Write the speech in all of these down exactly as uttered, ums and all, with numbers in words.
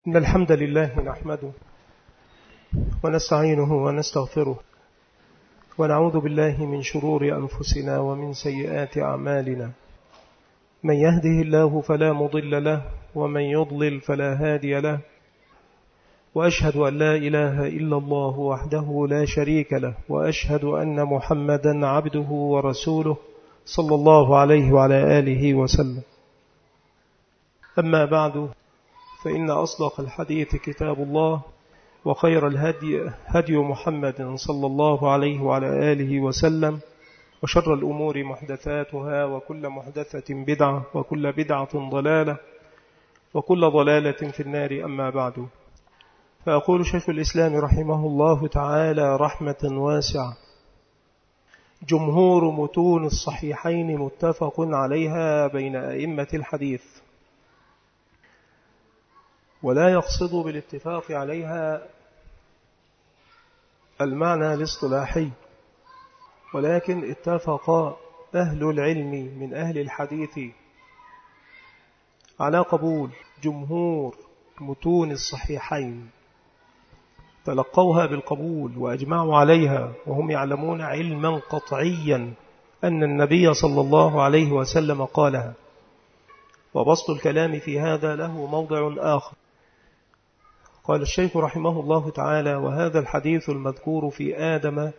إن الحمد لله نحمده ونستعينه ونستغفره ونعوذ بالله من شرور أنفسنا ومن سيئات أعمالنا. من يهده الله فلا مضل له ومن يضلل فلا هادي له، وأشهد أن لا إله إلا الله وحده لا شريك له، وأشهد أن محمدا عبده ورسوله صلى الله عليه وعلى آله وسلم. أما بعد، فإن أصدق الحديث كتاب الله، وخير الهدي هدي محمد صلى الله عليه وعلى آله وسلم، وشر الأمور محدثاتها، وكل محدثة بدعة، وكل بدعة ضلالة، وكل ضلالة في النار. أما بعد، فأقول شيخ الإسلام رحمه الله تعالى رحمة واسعة: جمهور متون الصحيحين متفق عليها بين أئمة الحديث، ولا يقصد بالاتفاق عليها المعنى الاصطلاحي، ولكن اتفق أهل العلم من أهل الحديث على قبول جمهور متون الصحيحين، تلقوها بالقبول وأجمعوا عليها، وهم يعلمون علما قطعيا أن النبي صلى الله عليه وسلم قالها. وبسط الكلام في هذا له موضع آخر. قال الشيخ رحمه الله تعالى: وهذا الحديث المذكور في آدم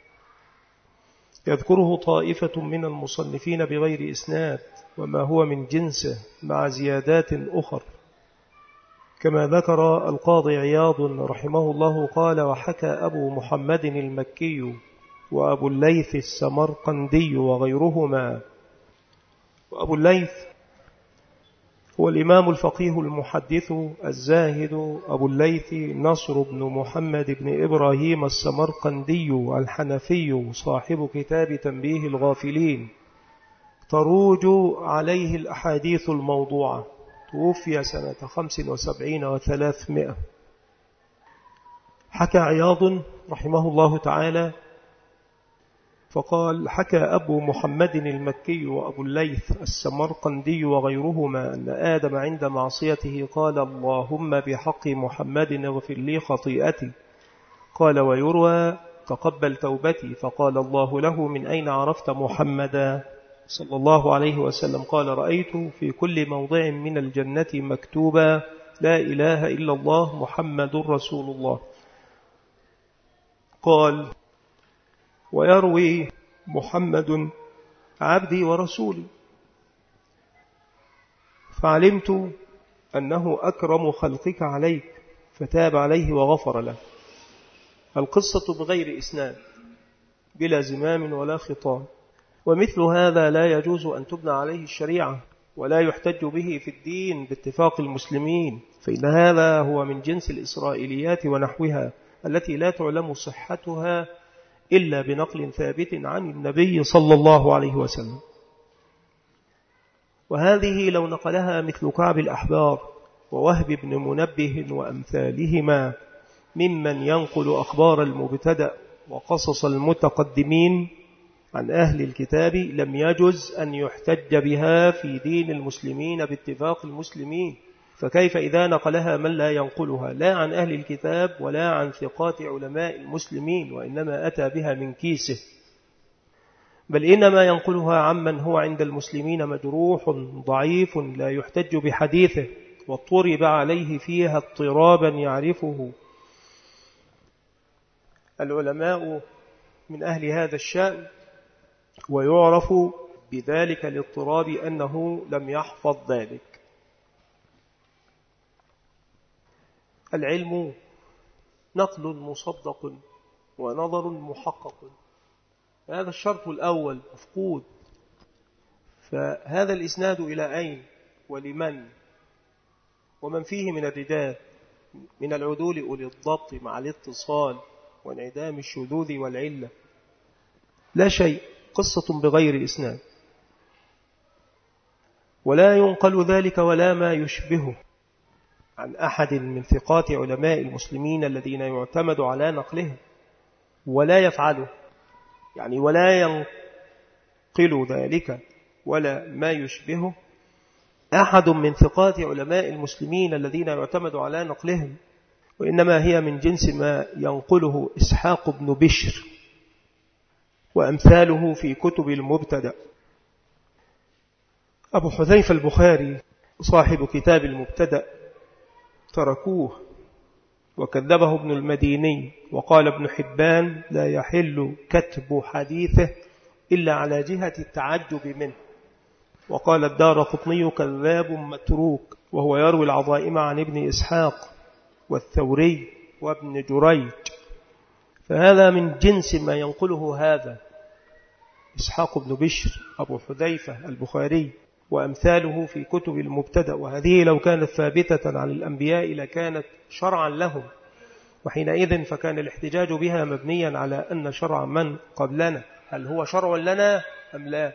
يذكره طائفة من المصنفين بغير إسناد، وما هو من جنسه مع زيادات أخر، كما ذكر القاضي عياض رحمه الله قال: وحكى أبو محمد المكي وأبو الليث السمرقندي وغيرهما. وأبو الليث هو الإمام الفقيه المحدث الزاهد أبو الليث نصر بن محمد بن إبراهيم السمرقندي الحنفي، صاحب كتاب تنبيه الغافلين، تروج عليه الأحاديث الموضوعة. توفي سنة خمس وسبعين وثلاثمائة. حكى عياض رحمه الله تعالى فقال: حكى أبو محمد المكي وأبو الليث السمرقندي وغيرهما أن آدم عند معصيته قال: اللهم بحق محمد اغفر لي خطيئتي. قال: ويروى: تقبل توبتي. فقال الله له: من أين عرفت محمدا صلى الله عليه وسلم؟ قال: رأيت في كل موضع من الجنة مكتوبا لا إله إلا الله محمد رسول الله. قال: ويروي محمد عبدي ورسولي. فعلمت أنه أكرم خلقك عليك، فتاب عليه وغفر له. القصة بغير إسناد، بلا زمام ولا خطام، ومثل هذا لا يجوز أن تبنى عليه الشريعة، ولا يحتج به في الدين باتفاق المسلمين، فإن هذا هو من جنس الإسرائيليات ونحوها، التي لا تعلم صحتها إلا بنقل ثابت عن النبي صلى الله عليه وسلم. وهذه لو نقلها مثل كعب الأحبار ووهب بن منبه وأمثالهما ممن ينقل أخبار المبتدأ وقصص المتقدمين عن أهل الكتاب، لم يجز أن يحتج بها في دين المسلمين باتفاق المسلمين. فكيف إذا نقلها من لا ينقلها لا عن أهل الكتاب ولا عن ثقات علماء المسلمين، وإنما أتى بها من كيسه، بل إنما ينقلها عمن هو عند المسلمين مجروح ضعيف لا يحتج بحديثه، واضطرب عليه فيها اضطرابا يعرفه العلماء من أهل هذا الشأن، ويعرف بذلك الاضطراب أنه لم يحفظ ذلك. العلم نقل مصدق ونظر محقق، هذا الشرط الأول مفقود. فهذا الإسناد إلى أين ولمن ومن فيه من الرجال من العدول أولي الضبط مع الاتصال وانعدام الشذوذ والعلة؟ لا شيء، قصة بغير إسناد، ولا ينقل ذلك ولا ما يشبهه عن أحد من ثقات علماء المسلمين الذين يعتمد على نقله، ولا يفعله، يعني ولا ينقل ذلك ولا ما يشبهه أحد من ثقات علماء المسلمين الذين يعتمد على نقلهم، وإنما هي من جنس ما ينقله إسحاق بن بشر وأمثاله في كتب المبتدأ. أبو حذيفة البخاري صاحب كتاب المبتدأ تركوه وكذبه ابن المديني، وقال ابن حبان لا يحل كتب حديثه إلا على جهة التعجب منه، وقال الدارقطني كذاب متروك، وهو يروي العظائم عن ابن إسحاق والثوري وابن جريج، فهذا من جنس ما ينقله هذا إسحاق بن بشر أبو حذيفة البخاري وأمثاله في كتب المبتدأ. وهذه لو كانت ثابتة عن الأنبياء لكانت شرعا لهم، وحينئذ فكان الاحتجاج بها مبنيا على أن شرع من قبلنا هل هو شرع لنا أم لا،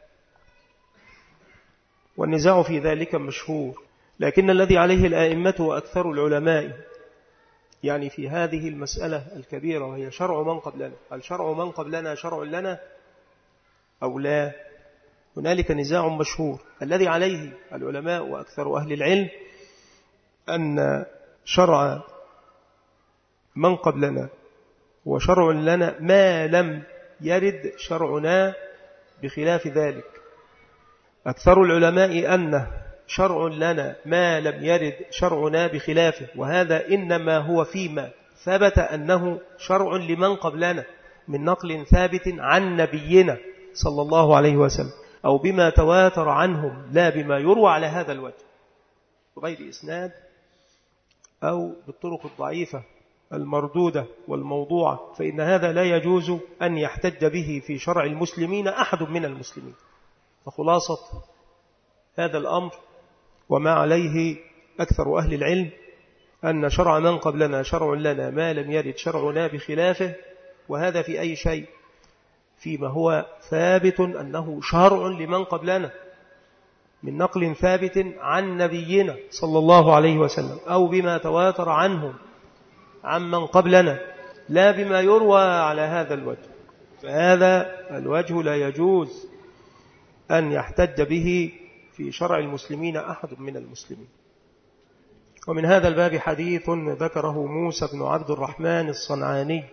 والنزاع في ذلك مشهور. لكن الذي عليه الآئمة وأكثر العلماء يعني في هذه المسألة الكبيرة وهي شرع من قبلنا، هل شرع من قبلنا شرع لنا أو لا، هنالك نزاع مشهور. الذي عليه العلماء وأكثر أهل العلم أن شرع من قبلنا هو شرع لنا ما لم يرد شرعنا بخلاف ذلك. أكثر العلماء أنه شرع لنا ما لم يرد شرعنا بخلافه، وهذا إنما هو فيما ثبت أنه شرع لمن قبلنا من نقل ثابت عن نبينا صلى الله عليه وسلم، أو بما تواتر عنهم لا بما يروى على هذا الوجه بغير إسناد أو بالطرق الضعيفة المردودة والموضوعة، فإن هذا لا يجوز أن يحتج به في شرع المسلمين أحد من المسلمين. فخلاصة هذا الأمر وما عليه أكثر أهل العلم أن شرع من قبلنا شرع لنا ما لم يرد شرعنا بخلافه، وهذا في أي شيء فيما هو ثابت أنه شرع لمن قبلنا من نقل ثابت عن نبينا صلى الله عليه وسلم أو بما تواتر عنهم عمن قبلنا لا بما يروى على هذا الوجه، فهذا الوجه لا يجوز أن يحتج به في شرع المسلمين أحد من المسلمين. ومن هذا الباب حديث ذكره موسى بن عبد الرحمن الصنعاني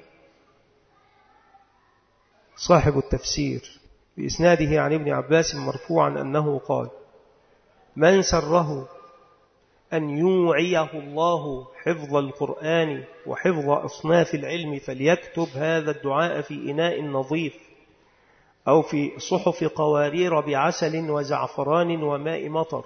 صاحب التفسير بإسناده عن ابن عباس مرفوعا أنه قال: من سره أن يوعيه الله حفظ القرآن وحفظ أصناف العلم فليكتب هذا الدعاء في إناء نظيف أو في صحف قوارير بعسل وزعفران وماء مطر.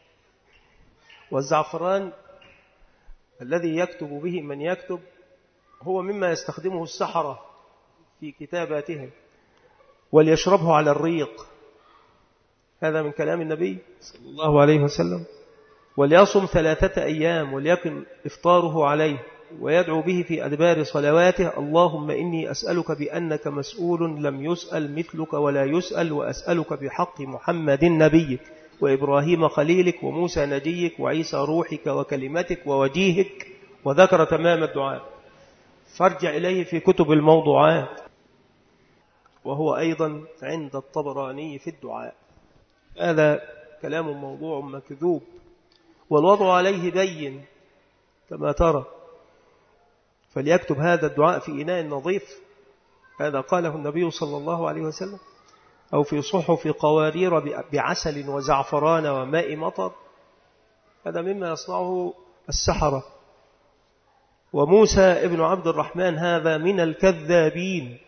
والزعفران الذي يكتب به من يكتب هو مما يستخدمه السحرة في كتاباتهم، وليشربه على الريق، هذا من كلام النبي صلى الله عليه وسلم. وليصم ثلاثة أيام وليكن إفطاره عليه، ويدعو به في أدبار صلواته: اللهم إني أسألك بأنك مسؤول لم يسأل مثلك ولا يسأل، وأسألك بحق محمد نبيك وإبراهيم خليلك وموسى نجيك وعيسى روحك وكلمتك ووجيهك، وذكر تمام الدعاء. فارجع إليه في كتب الموضوعات، وهو أيضا عند الطبراني في الدعاء. هذا كلام موضوع مكذوب، والوضع عليه بين كما ترى. فليكتب هذا الدعاء في إناء نظيف، هذا قاله النبي صلى الله عليه وسلم، أو في صحف قوارير بعسل وزعفران وماء مطر، هذا مما يصنعه السحرة. وموسى ابن عبد الرحمن هذا من الكذابين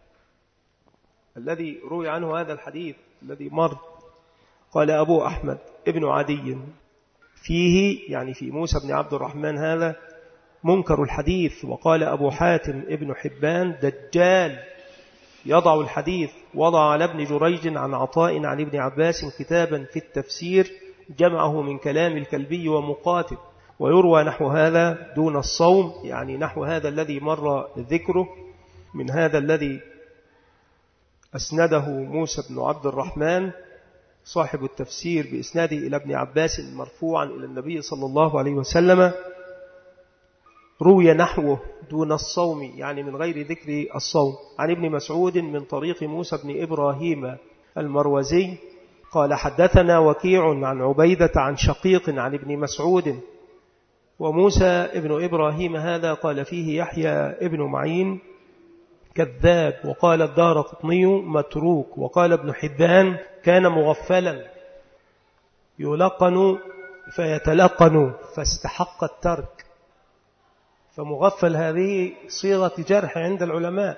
الذي روي عنه هذا الحديث الذي مر. قال أبو أحمد ابن عدي فيه، يعني في موسى بن عبد الرحمن هذا، منكر الحديث. وقال أبو حاتم ابن حبان دجال يضع الحديث. وضع على ابن جريج عن عطاء عن ابن عباس كتابا في التفسير جمعه من كلام الكلبي ومقاتل. ويروى نحو هذا دون الصوم، يعني نحو هذا الذي مر ذكره من هذا الذي أسنده موسى بن عبد الرحمن صاحب التفسير بإسناده إلى ابن عباس مرفوعا إلى النبي صلى الله عليه وسلم، روي نحوه دون الصوم، يعني من غير ذكر الصوم، عن ابن مسعود من طريق موسى بن إبراهيم المروزي قال حدثنا وكيع عن عبيدة عن شقيق عن ابن مسعود. وموسى ابن إبراهيم هذا قال فيه يحيى ابن معين كذاب، وقال الدارقطني متروك، وقال ابن حبان كان مغفلا يلقن فيتلقن فاستحق الترك. فمغفل هذه صيغة جرح عند العلماء.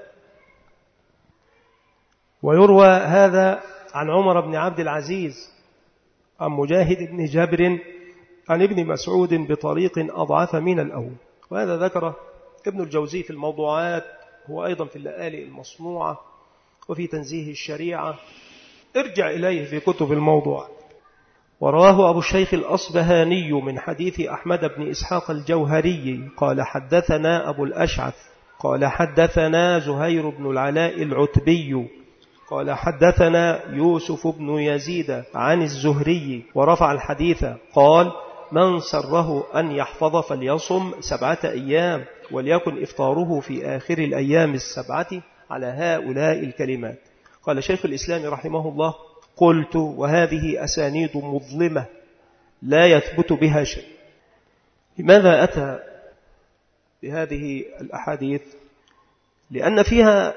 ويروى هذا عن عمر بن عبد العزيز عن مجاهد بن جابر عن ابن مسعود بطريق أضعف من الأول. وهذا ذكره ابن الجوزي في الموضوعات، هو أيضا في اللآلئ المصنوعة وفي تنزيه الشريعة، ارجع إليه في كتب الموضوع. ورواه أبو الشيخ الأصبهاني من حديث أحمد بن إسحاق الجوهري قال حدثنا أبو الأشعث قال حدثنا زهير بن العلاء العتبي قال حدثنا يوسف بن يزيد عن الزهري ورفع الحديث قال من سره أن يحفظ فليصم سبعة أيام وليكن إفطاره في آخر الأيام السبعة على هؤلاء الكلمات. قال شيخ الإسلام رحمه الله قلت وهذه أسانيد مظلمة لا يثبت بها شيء. لماذا أتى بهذه الأحاديث؟ لأن فيها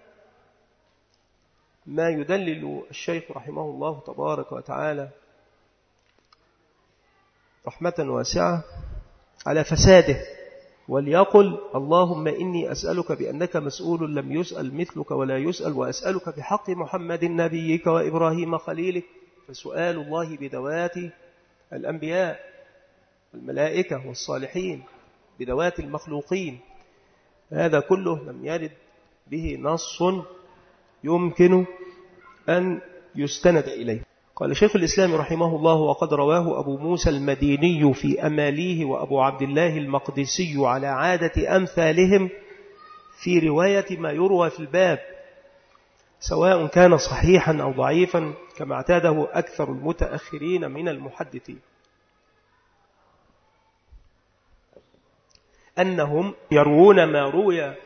ما يدلل الشيخ رحمه الله تبارك وتعالى رحمة واسعة على فساده. وليقل اللهم إني أسألك بأنك مسؤول لم يسأل مثلك ولا يسأل، وأسألك بحق محمد نبيك وإبراهيم خليلك. فسؤال الله بدوات الأنبياء الملائكة والصالحين بدوات المخلوقين، هذا كله لم يرد به نص يمكن أن يستند إليه. قال شيخ الإسلام رحمه الله وقد رواه أبو موسى المديني في أماليه وأبو عبد الله المقدسي على عادة أمثالهم في رواية ما يروى في الباب، سواء كان صحيحا أو ضعيفا كما اعتاده أكثر المتأخرين من المحدثين، أنهم يروون ما روي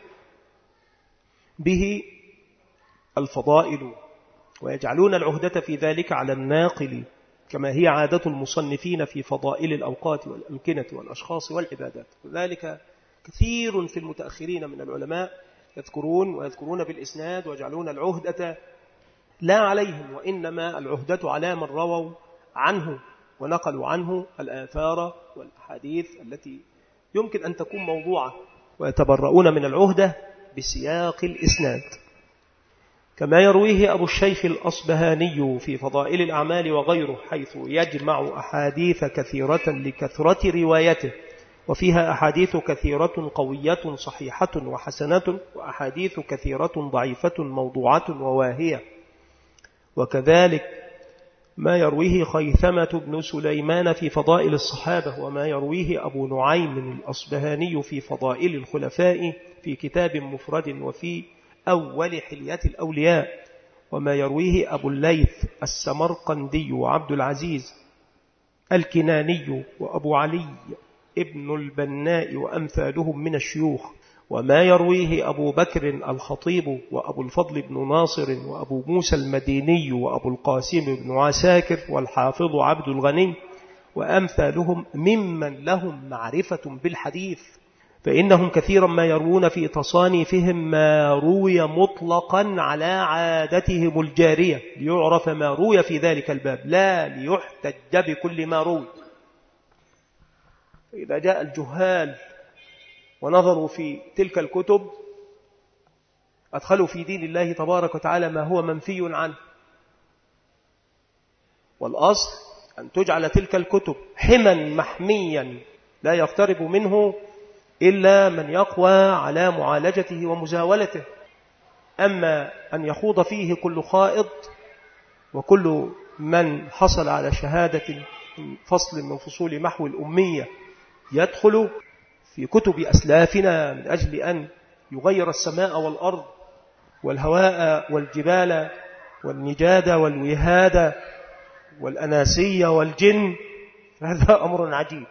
به الفضائل ويجعلون العهدة في ذلك على الناقل كما هي عادة المصنفين في فضائل الأوقات والأمكنة والأشخاص والعبادات. وذلك كثير في المتأخرين من العلماء يذكرون ويذكرون بالإسناد ويجعلون العهدة لا عليهم، وإنما العهدة على من رووا عنه ونقلوا عنه الآثار والأحاديث التي يمكن أن تكون موضوعة، ويتبرؤون من العهدة بسياق الإسناد. كما يرويه أبو الشيخ الأصبهاني في فضائل الأعمال وغيره، حيث يجمع أحاديث كثيرة لكثرة روايته، وفيها أحاديث كثيرة قوية صحيحة وحسنة، وأحاديث كثيرة ضعيفة موضوعة وواهية. وكذلك ما يرويه خيثمة بن سليمان في فضائل الصحابة، وما يرويه أبو نعيم الأصبهاني في فضائل الخلفاء في كتاب مفرد وفي أول حليات الأولياء، وما يرويه أبو الليث السمرقندي وعبد العزيز الكناني وأبو علي ابن البناء وأمثالهم من الشيوخ، وما يرويه أبو بكر الخطيب وأبو الفضل بن ناصر وأبو موسى المديني وأبو القاسم بن عساكر والحافظ عبد الغني وأمثالهم ممن لهم معرفة بالحديث، فإنهم كثيرا ما يروون في تصانيفهم ما روي مطلقا على عادتهم الجارية ليعرف ما روي في ذلك الباب، لا ليحتج بكل ما روي. إذا جاء الجهال ونظروا في تلك الكتب أدخلوا في دين الله تبارك وتعالى ما هو منفي عنه. والأصل أن تجعل تلك الكتب حما محميا لا يقترب منه إلا من يقوى على معالجته ومزاولته. أما أن يخوض فيه كل خائض وكل من حصل على شهادة فصل من فصول محو الأمية يدخل في كتب أسلافنا من أجل أن يغير السماء والأرض والهواء والجبال والنجاد والوهاد والأناسية والجن، هذا أمر عجيب.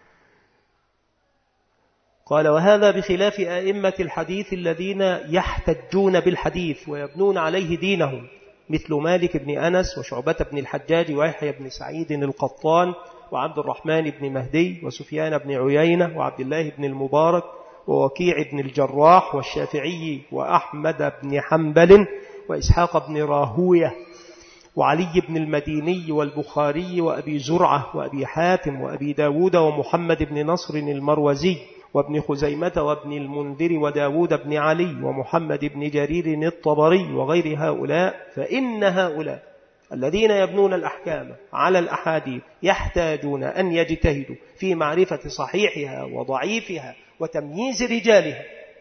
قال وهذا بخلاف أئمة الحديث الذين يحتجون بالحديث ويبنون عليه دينهم، مثل مالك بن أنس وشعبة بن الحجاج ويحيى بن سعيد القطان وعبد الرحمن بن مهدي وسفيان بن عيينة وعبد الله بن المبارك ووكيع بن الجراح والشافعي وأحمد بن حنبل وإسحاق بن راهوية وعلي بن المديني والبخاري وأبي زرعة وأبي حاتم وأبي داود ومحمد بن نصر المروزي وابن خزيمة وابن المنذر وداود بن علي ومحمد بن جرير الطبري وغير هؤلاء، فإن هؤلاء الذين يبنون الأحكام على الأحاديث يحتاجون أن يجتهدوا في معرفة صحيحها وضعيفها وتمييز رجالها.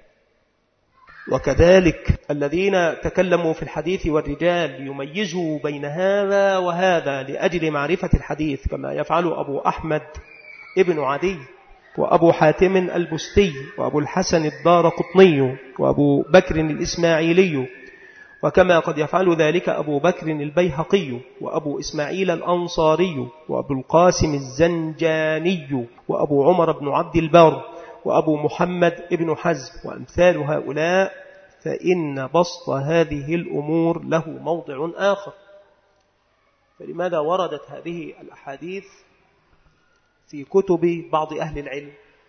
وكذلك الذين تكلموا في الحديث والرجال يميزوا بين هذا وهذا لأجل معرفة الحديث، كما يفعل أبو أحمد ابن عدي وأبو حاتم البستي وأبو الحسن الدارقطني وأبو بكر الإسماعيلي، وكما قد يفعل ذلك أبو بكر البيهقي وأبو إسماعيل الأنصاري وأبو القاسم الزنجاني وأبو عمر بن عبد البر وأبو محمد ابن حزم وأمثال هؤلاء، فإن بسط هذه الأمور له موضع آخر. فلماذا وردت هذه الأحاديث في كتب بعض أهل العلم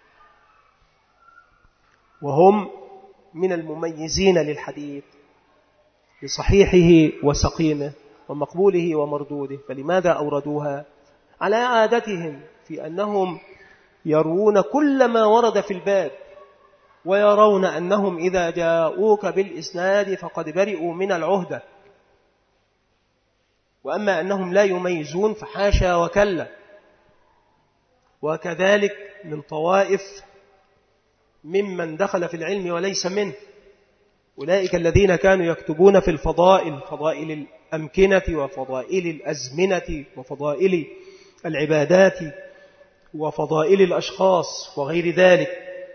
وهم من المميزين للحديث بصحيحه وسقيمه ومقبوله ومردوده؟ فلماذا أوردوها؟ على عادتهم في أنهم يروون كل ما ورد في الباب، ويرون أنهم إذا جاءوك بالإسناد فقد برئوا من العهدة، وأما أنهم لا يميزون فحاشا وكلا. وكذلك من طوائف ممن دخل في العلم وليس منه، أولئك الذين كانوا يكتبون في الفضائل، فضائل الأمكنة وفضائل الأزمنة وفضائل العبادات وفضائل الأشخاص وغير ذلك،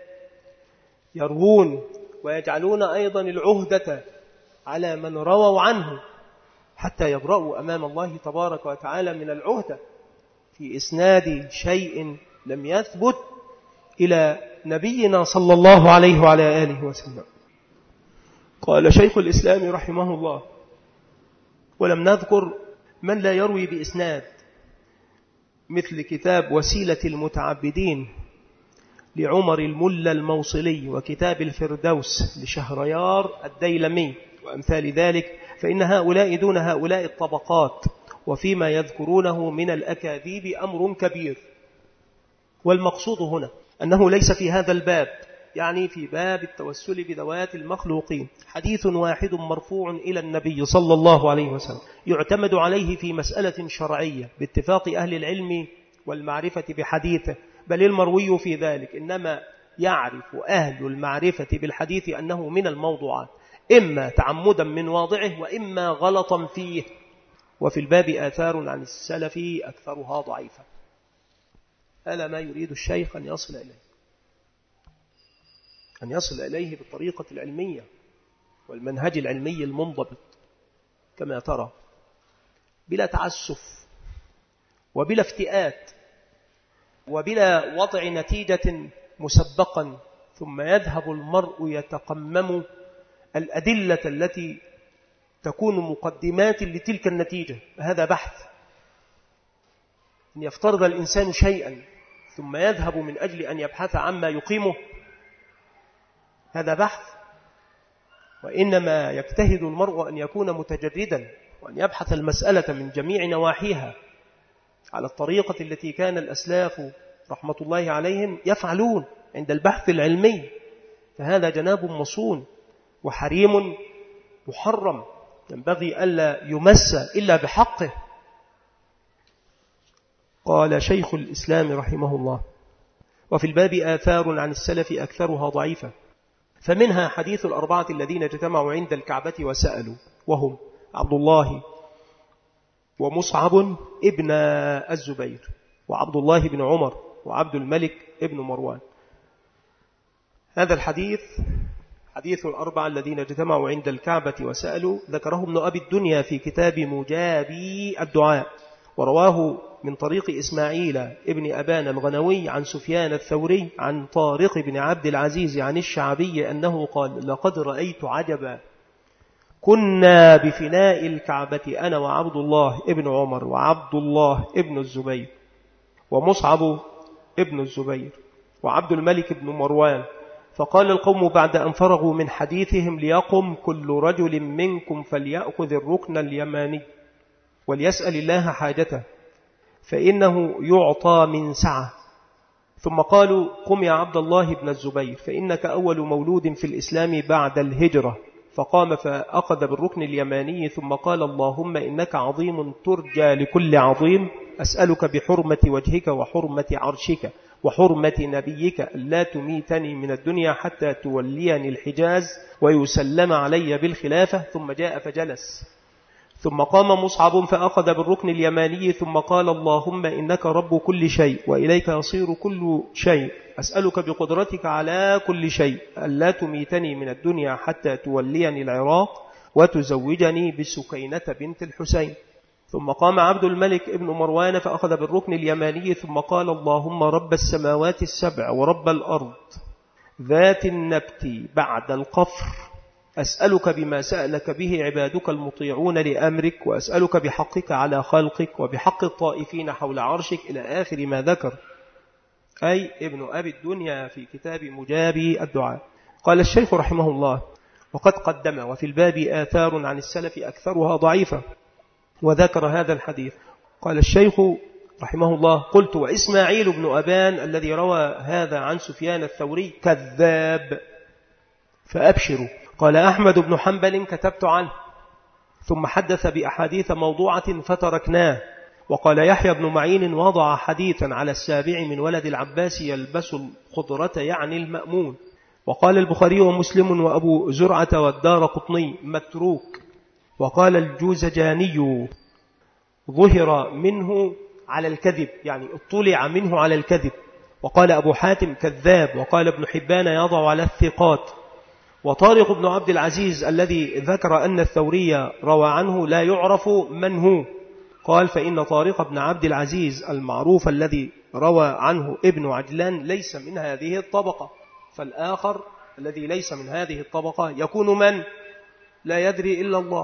يروون ويجعلون أيضا العهدة على من رووا عنه حتى يبرأوا أمام الله تبارك وتعالى من العهدة في إسناد شيء لم يثبت إلى نبينا صلى الله عليه وعلى آله وسلم. قال شيخ الإسلام رحمه الله: ولم نذكر من لا يروي بإسناد، مثل كتاب وسيلة المتعبدين لعمر الملا الموصلي وكتاب الفردوس لشهريار الديلمي وأمثال ذلك، فإن هؤلاء دون هؤلاء الطبقات، وفيما يذكرونه من الأكاذيب أمر كبير. والمقصود هنا أنه ليس في هذا الباب، يعني في باب التوسل بذوات المخلوقين، حديث واحد مرفوع إلى النبي صلى الله عليه وسلم يعتمد عليه في مسألة شرعية باتفاق أهل العلم والمعرفة بحديثه، بل المروي في ذلك إنما يعرف أهل المعرفة بالحديث أنه من الموضوعات، إما تعمدا من واضعه وإما غلطا فيه. وفي الباب آثار عن السلف أكثرها ضعيفة. هذا ما يريد الشيخ أن يصل إليه، أن يصل إليه بالطريقة العلمية والمنهج العلمي المنضبط كما ترى، بلا تعسف وبلا افتئات وبلا وضع نتيجة مسبقا ثم يذهب المرء يتقمم الأدلة التي تكون مقدمات لتلك النتيجة. هذا بحث. أن يفترض الإنسان شيئا ثم يذهب من أجل أن يبحث عما يقيمه، هذا بحث. وإنما يجتهد المرء أن يكون متجردا وأن يبحث المسألة من جميع نواحيها على الطريقة التي كان الأسلاف رحمة الله عليهم يفعلون عند البحث العلمي. فهذا جناب مصون وحريم محرم، ينبغي ألا يمس إلا بحقه. قال شيخ الإسلام رحمه الله: وفي الباب آثار عن السلف أكثرها ضعيفة، فمنها حديث الأربعة الذين اجتمعوا عند الكعبة وسألوا، وهم عبد الله ومصعب ابن الزبير وعبد الله بن عمر وعبد الملك ابن مروان. هذا الحديث حديث الأربعة الذين اجتمعوا عند الكعبة وسألوا ذكره ابن أبي الدنيا في كتاب مجابي الدعاء، ورواه من طريق إسماعيل ابن أبان الغنوي عن سفيان الثوري عن طارق بن عبد العزيز عن الشعبي أنه قال: لقد رأيت عجبا كنا بفناء الكعبة أنا وعبد الله ابن عمر وعبد الله ابن الزبير ومصعب ابن الزبير وعبد الملك بن مروان، فقال القوم بعد أن فرغوا من حديثهم ليقم كل رجل منكم فليأخذ الركن اليماني وليسأل الله حاجته فإنه يعطى من سعة. ثم قالوا قم يا عبد الله بن الزبير فإنك أول مولود في الإسلام بعد الهجرة. فقام فأخذ بالركن اليماني ثم قال اللهم إنك عظيم ترجى لكل عظيم، أسألك بحرمة وجهك وحرمة عرشك وحرمة نبيك ألا تميتني من الدنيا حتى توليني الحجاز ويسلم علي بالخلافة. ثم جاء فجلس. ثم قام مصعب فأخذ بالركن اليماني ثم قال اللهم إنك رب كل شيء وإليك يصير كل شيء، أسألك بقدرتك على كل شيء ألا تميتني من الدنيا حتى توليني العراق وتزوجني بسكينة بنت الحسين. ثم قام عبد الملك ابن مروان فأخذ بالركن اليماني ثم قال اللهم رب السماوات السبع ورب الأرض ذات النبت بعد القفر، أسألك بما سألك به عبادك المطيعون لأمرك، وأسألك بحقك على خلقك وبحق الطائفين حول عرشك إلى آخر ما ذكر، أي ابن أبي الدنيا في كتاب مجابي الدعاء. قال الشيخ رحمه الله وقد قدم وفي الباب آثار عن السلف أكثرها ضعيفة، وذكر هذا الحديث. قال الشيخ رحمه الله قلت وإسماعيل بن أبان الذي روى هذا عن سفيان الثوري كذاب فأبشروا. قال أحمد بن حنبل كتبت عنه ثم حدث بأحاديث موضوعة فتركناه. وقال يحيى بن معين وضع حديثا على السابع من ولد العباس يلبس الخضرة يعني المأمون. وقال البخاري ومسلم وأبو زرعة والدار قطني متروك. وقال الجوزجاني ظهر منه على الكذب، يعني اطلع منه على الكذب. وقال أبو حاتم كذاب. وقال ابن حبان يضع على الثقات. وطارق بن عبد العزيز الذي ذكر أن الثوري روى عنه لا يعرف من هو، قال فإن طارق بن عبد العزيز المعروف الذي روى عنه ابن عجلان ليس من هذه الطبقة، فالآخر الذي ليس من هذه الطبقة يكون من لا يدري إلا الله.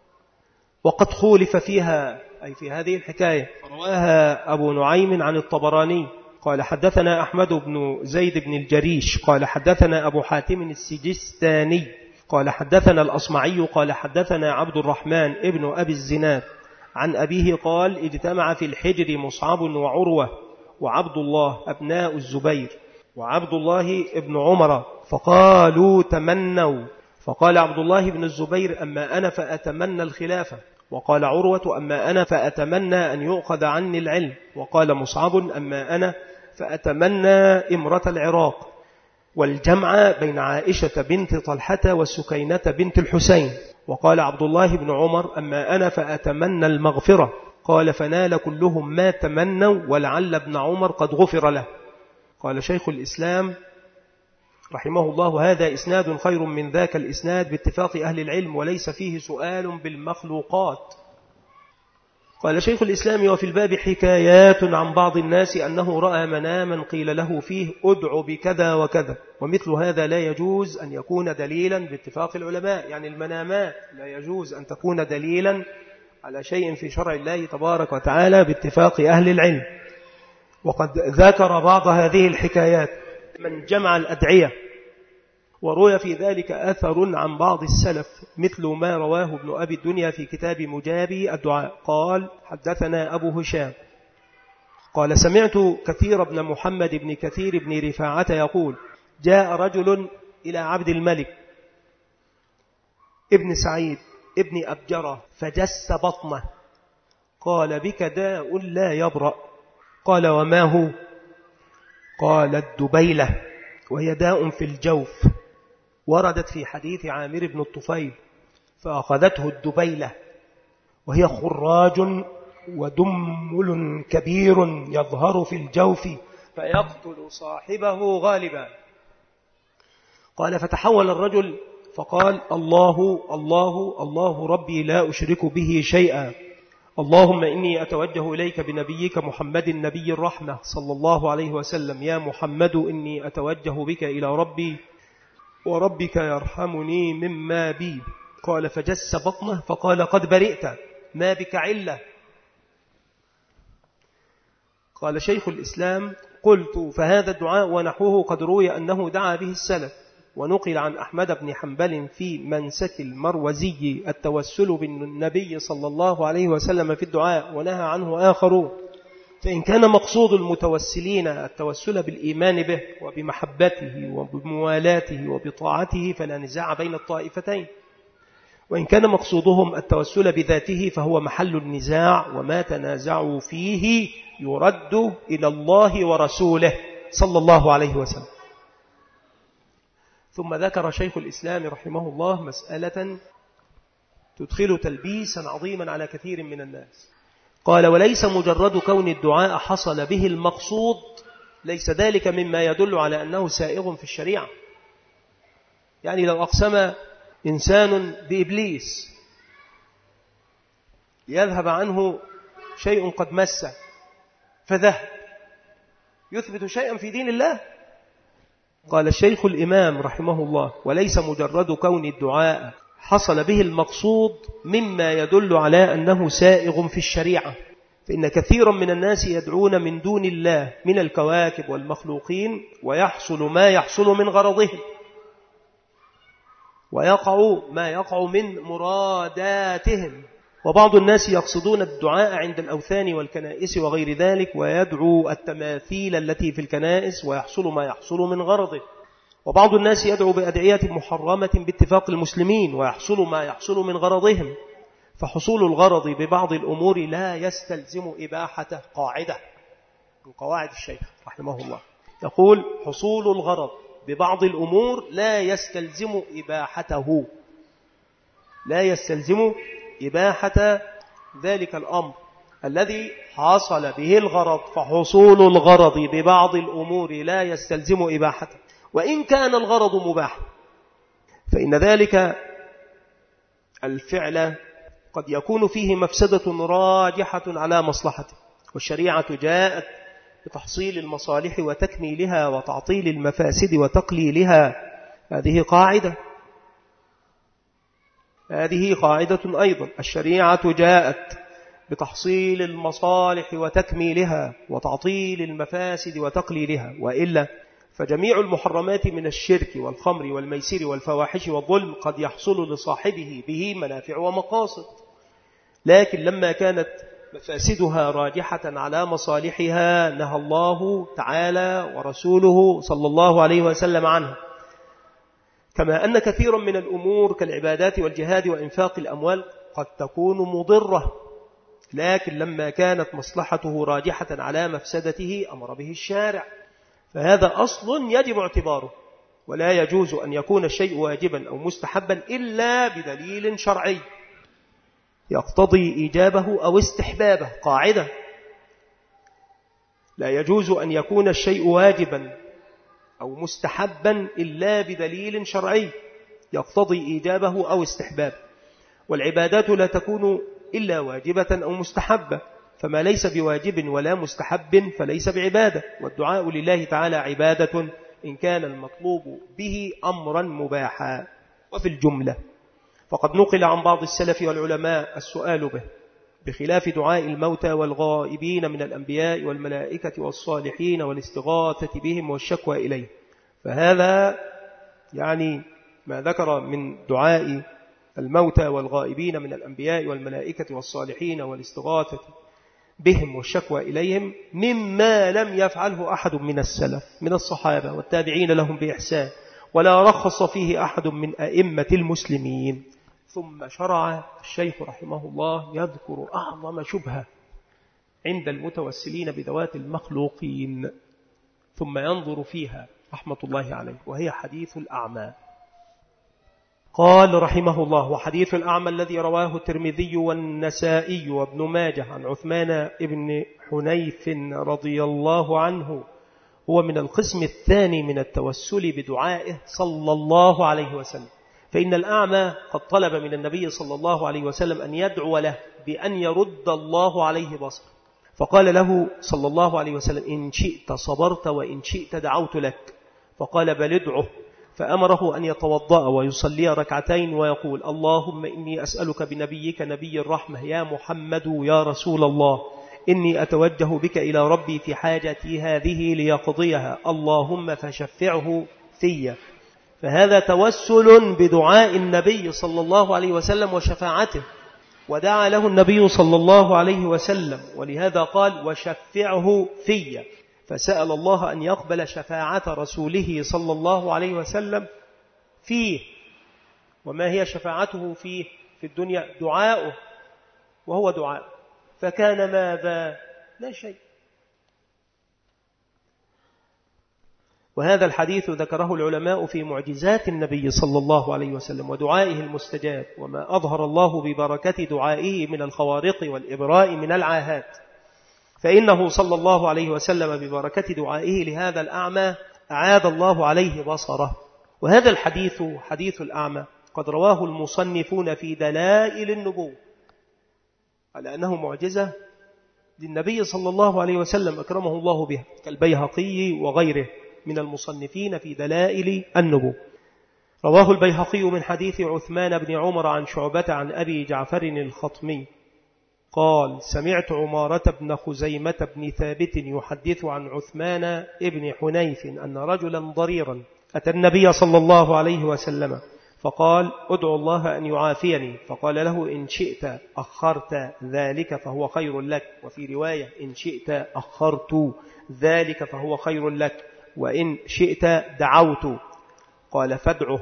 وقد خولف فيها أي في هذه الحكاية، رواها أبو نعيم عن الطبراني قال حدثنا أحمد بن زيد بن الجريش قال حدثنا أبو حاتم السجستاني قال حدثنا الأصمعي قال حدثنا عبد الرحمن ابن أبي الزناد عن أبيه قال اجتمع في الحجر مصعب وعروة وعبد الله أبناء الزبير وعبد الله ابن عمر فقالوا تمنوا. فقال عبد الله بن الزبير أما أنا فأتمنى الخلافة. وقال عروة أما أنا فأتمنى أن يؤخذ عني العلم. وقال مصعب أما أنا فأتمنى إمرة العراق والجمع بين عائشة بنت طلحة وسكينة بنت الحسين. وقال عبد الله بن عمر أما أنا فأتمنى المغفرة. قال فنال كلهم ما تمنوا ولعل ابن عمر قد غفر له. قال شيخ الإسلام رحمه الله هذا إسناد خير من ذاك الإسناد باتفاق أهل العلم وليس فيه سؤال بالمخلوقات. قال شيخ الإسلام وفي الباب حكايات عن بعض الناس أنه رأى مناما قيل له فيه أدع بكذا وكذا، ومثل هذا لا يجوز أن يكون دليلا باتفاق العلماء، يعني المنامات لا يجوز أن تكون دليلا على شيء في شرع الله تبارك وتعالى باتفاق أهل العلم. وقد ذكر بعض هذه الحكايات من جمع الأدعية، وروي في ذلك أثر عن بعض السلف مثل ما رواه ابن أبي الدنيا في كتاب مجابي الدعاء قال حدثنا أبو هشام قال سمعت كثير بن محمد بن كثير بن رفاعة يقول جاء رجل إلى عبد الملك ابن سعيد ابن أبجرة فجس بطنه قال بك داء لا يبرأ. قال وما هو؟ قال الدبيلة، وهي داء في الجوف وردت في حديث عامر بن الطفيل فأخذته الدبيلة وهي خراج ودمل كبير يظهر في الجوف فيقتل صاحبه غالبا. قال فتحول الرجل فقال الله الله الله ربي لا أشرك به شيئا، اللهم إني أتوجه إليك بنبيك محمد نبي الرحمة صلى الله عليه وسلم، يا محمد إني أتوجه بك إلى ربي وربك يرحمني مما بي. قال فجس بطنه فقال قد برئت، ما بك علة؟ قال شيخ الإسلام قلت فهذا الدعاء ونحوه قد روي أنه دعا به السلف، ونقل عن أحمد بن حنبل في منسك المروزي التوسل بالنبي صلى الله عليه وسلم في الدعاء، ونهى عنه آخرون. فإن كان مقصود المتوسلين التوسل بالإيمان به وبمحبته وبموالاته وبطاعته فلا نزاع بين الطائفتين، وإن كان مقصودهم التوسل بذاته فهو محل النزاع، وما تنازعوا فيه يرد إلى الله ورسوله صلى الله عليه وسلم. ثم ذكر شيخ الإسلام رحمه الله مسألة تدخل تلبيسا عظيما على كثير من الناس. قال وليس مجرد كون الدعاء حصل به المقصود، ليس ذلك مما يدل على أنه سائغ في الشريعة. يعني لو أقسم إنسان بإبليس يذهب عنه شيء قد مسه فذهب، يثبت شيئا في دين الله؟ قال الشيخ الإمام رحمه الله وليس مجرد كون الدعاء حصل به المقصود مما يدل على أنه سائغ في الشريعة، فإن كثيرا من الناس يدعون من دون الله من الكواكب والمخلوقين ويحصل ما يحصل من غرضهم، ويقع ما يقع من مراداتهم. وبعض الناس يقصدون الدعاء عند الأوثان والكنائس وغير ذلك، ويدعو التماثيل التي في الكنائس ويحصل ما يحصل من غرضه. وبعض الناس يدعو بأدعية محرمة باتفاق المسلمين ويحصل ما يحصل من غرضهم. فحصول الغرض ببعض الأمور لا يستلزم إباحته، قاعدة من قواعد الشيخ رحمه الله يقول حصول الغرض ببعض الأمور لا يستلزم إباحته، لا يستلزم إباحة ذلك الأمر الذي حصل به الغرض. فحصول الغرض ببعض الأمور لا يستلزم إباحته، وإن كان الغرض مباح فإن ذلك الفعل قد يكون فيه مفسدة راجحة على مصلحته، والشريعة جاءت بتحصيل المصالح وتكميلها وتعطيل المفاسد وتقليلها. هذه قاعدة هذه قاعدة أيضا، الشريعة جاءت بتحصيل المصالح وتكميلها وتعطيل المفاسد وتقليلها، وإلا فجميع المحرمات من الشرك والخمر والميسر والفواحش والظلم قد يحصل لصاحبه به منافع ومقاصد، لكن لما كانت مفاسدها راجحة على مصالحها نهى الله تعالى ورسوله صلى الله عليه وسلم عنها. كما أن كثيرا من الأمور كالعبادات والجهاد وإنفاق الأموال قد تكون مضرة، لكن لما كانت مصلحته راجحة على مفسدته أمر به الشارع، فهذا أصل يجب اعتباره، ولا يجوز أن يكون الشيء واجبا أو مستحبا إلا بدليل شرعي يقتضي إيجابه أو استحبابه. قاعدة لا يجوز أن يكون الشيء واجبا أو مستحبا إلا بدليل شرعي يقتضي إيجابه أو استحبابه، والعبادات لا تكون إلا واجبة أو مستحبة، فما ليس بواجب ولا مستحب فليس بعبادة، والدعاء لله تعالى عبادة إن كان المطلوب به أمرا مباحا. وفي الجملة فقد نقل عن بعض السلف والعلماء السؤال به، بخلاف دعاء الموتى والغائبين من الأنبياء والملائكة والصالحين والاستغاثة بهم والشكوى إليه. فهذا يعني ما ذكر من دعاء الموتى والغائبين من الأنبياء والملائكة والصالحين والاستغاثة بهم والشكوى إليهم مما لم يفعله أحد من السلف من الصحابة والتابعين لهم بإحسان، ولا رخص فيه أحد من أئمة المسلمين. ثم شرع الشيخ رحمه الله يذكر أعظم شبهة عند المتوسلين بذوات المخلوقين، ثم ينظر فيها رحمة الله عليه، وهي حديث الأعمى. قال رحمه الله وحديث الأعمى الذي رواه الترمذي والنسائي وابن ماجه عن عثمان بن حنيف رضي الله عنه هو من القسم الثاني من التوسل بدعائه صلى الله عليه وسلم. فإن الأعمى قد طلب من النبي صلى الله عليه وسلم أن يدعو له بأن يرد الله عليه بصر، فقال له صلى الله عليه وسلم إن شئت صبرت وإن شئت دعوت لك، فقال بل ادعه. فأمره أن يتوضأ ويصلي ركعتين ويقول اللهم إني أسألك بنبيك نبي الرحمة يا محمد يا رسول الله إني أتوجه بك إلى ربي في حاجتي هذه ليقضيها اللهم فشفعه في. فهذا توسل بدعاء النبي صلى الله عليه وسلم وشفاعته، ودعا له النبي صلى الله عليه وسلم، ولهذا قال وشفعه في، فسأل الله أن يقبل شفاعة رسوله صلى الله عليه وسلم فيه. وما هي شفاعته فيه في الدنيا؟ دعاؤه، وهو دعاء، فكان ماذا؟ لا شيء. وهذا الحديث ذكره العلماء في معجزات النبي صلى الله عليه وسلم ودعائه المستجاب، وما أظهر الله ببركة دعائه من الخوارق والإبراء من العاهات. فإنه صلى الله عليه وسلم ببركة دعائه لهذا الأعمى أعاد الله عليه بصره. وهذا الحديث حديث الأعمى قد رواه المصنفون في دلائل النبوة على أنه معجزة للنبي صلى الله عليه وسلم أكرمه الله بها، كالبيهقي وغيره من المصنفين في دلائل النبوة. رواه البيهقي من حديث عثمان بن عمر عن شعبة عن أبي جعفر الخطمي قال سمعت عمارة بن خزيمة بن ثابت يحدث عن عثمان بن حنيف أن رجلا ضريرا أتى النبي صلى الله عليه وسلم فقال ادعو الله أن يعافيني، فقال له إن شئت أخرت ذلك فهو خير لك، وفي رواية إن شئت أخرت ذلك فهو خير لك، وإن شئت دعوت. قال فادعه.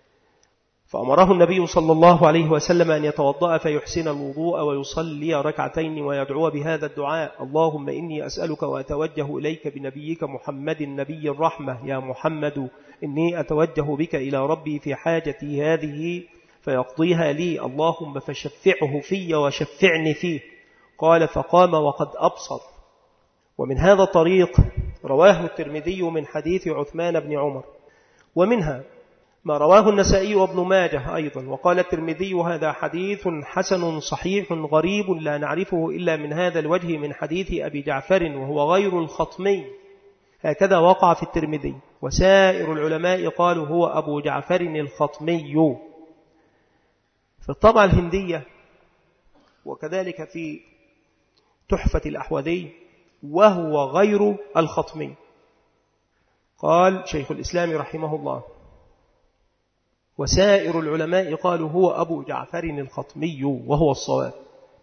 فأمره النبي صلى الله عليه وسلم أن يتوضأ فيحسن الوضوء ويصلي ركعتين ويدعو بهذا الدعاء اللهم إني أسألك وأتوجه إليك بنبيك محمد نبي الرحمة يا محمد إني أتوجه بك إلى ربي في حاجتي هذه فيقضيها لي اللهم فشفعه في وشفعني فيه. قال فقام وقد أبصر. ومن هذا الطريق رواه الترمذي من حديث عثمان بن عمر، ومنها ما رواه النسائي وابن ماجه أيضا. وقال الترمذي هذا حديث حسن صحيح غريب لا نعرفه إلا من هذا الوجه من حديث أبي جعفر وهو غير الخطمي، هكذا وقع في الترمذي. وسائر العلماء قالوا هو أبو جعفر الخطمي في الطبعة الهندية، وكذلك في تحفة الأحوذي، وهو غير الخطمي. قال شيخ الإسلام رحمه الله وسائر العلماء قالوا هو أبو جعفر الخطمي وهو الصواب.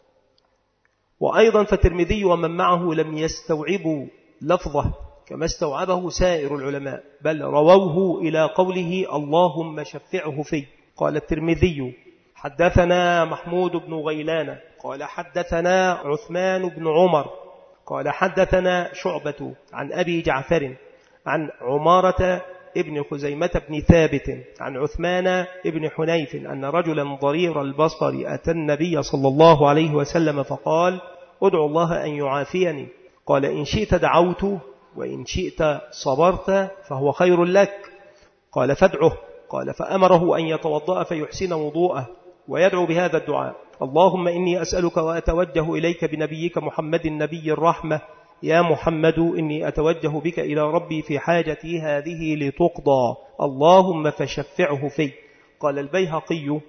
وأيضا فالترمذي ومن معه لم يستوعبوا لفظه كما استوعبه سائر العلماء، بل رووه إلى قوله اللهم شفعه في. قال الترمذي حدثنا محمود بن غيلان قال حدثنا عثمان بن عمر قال حدثنا شعبة عن أبي جعفر عن عمارة ابن خزيمة بن ثابت عن عثمان ابن حنيف أن رجلا ضرير البصر أتى النبي صلى الله عليه وسلم فقال ادعو الله أن يعافيني. قال إن شئت دعوت وإن شئت صبرت فهو خير لك. قال فادعه. قال فأمره أن يتوضأ فيحسن وضوءه ويدعو بهذا الدعاء اللهم إني أسألك وأتوجه إليك بنبيك محمد نبي الرحمة يا محمد إني أتوجه بك إلى ربي في حاجتي هذه لتقضى اللهم فشفعه في. قال البيهقي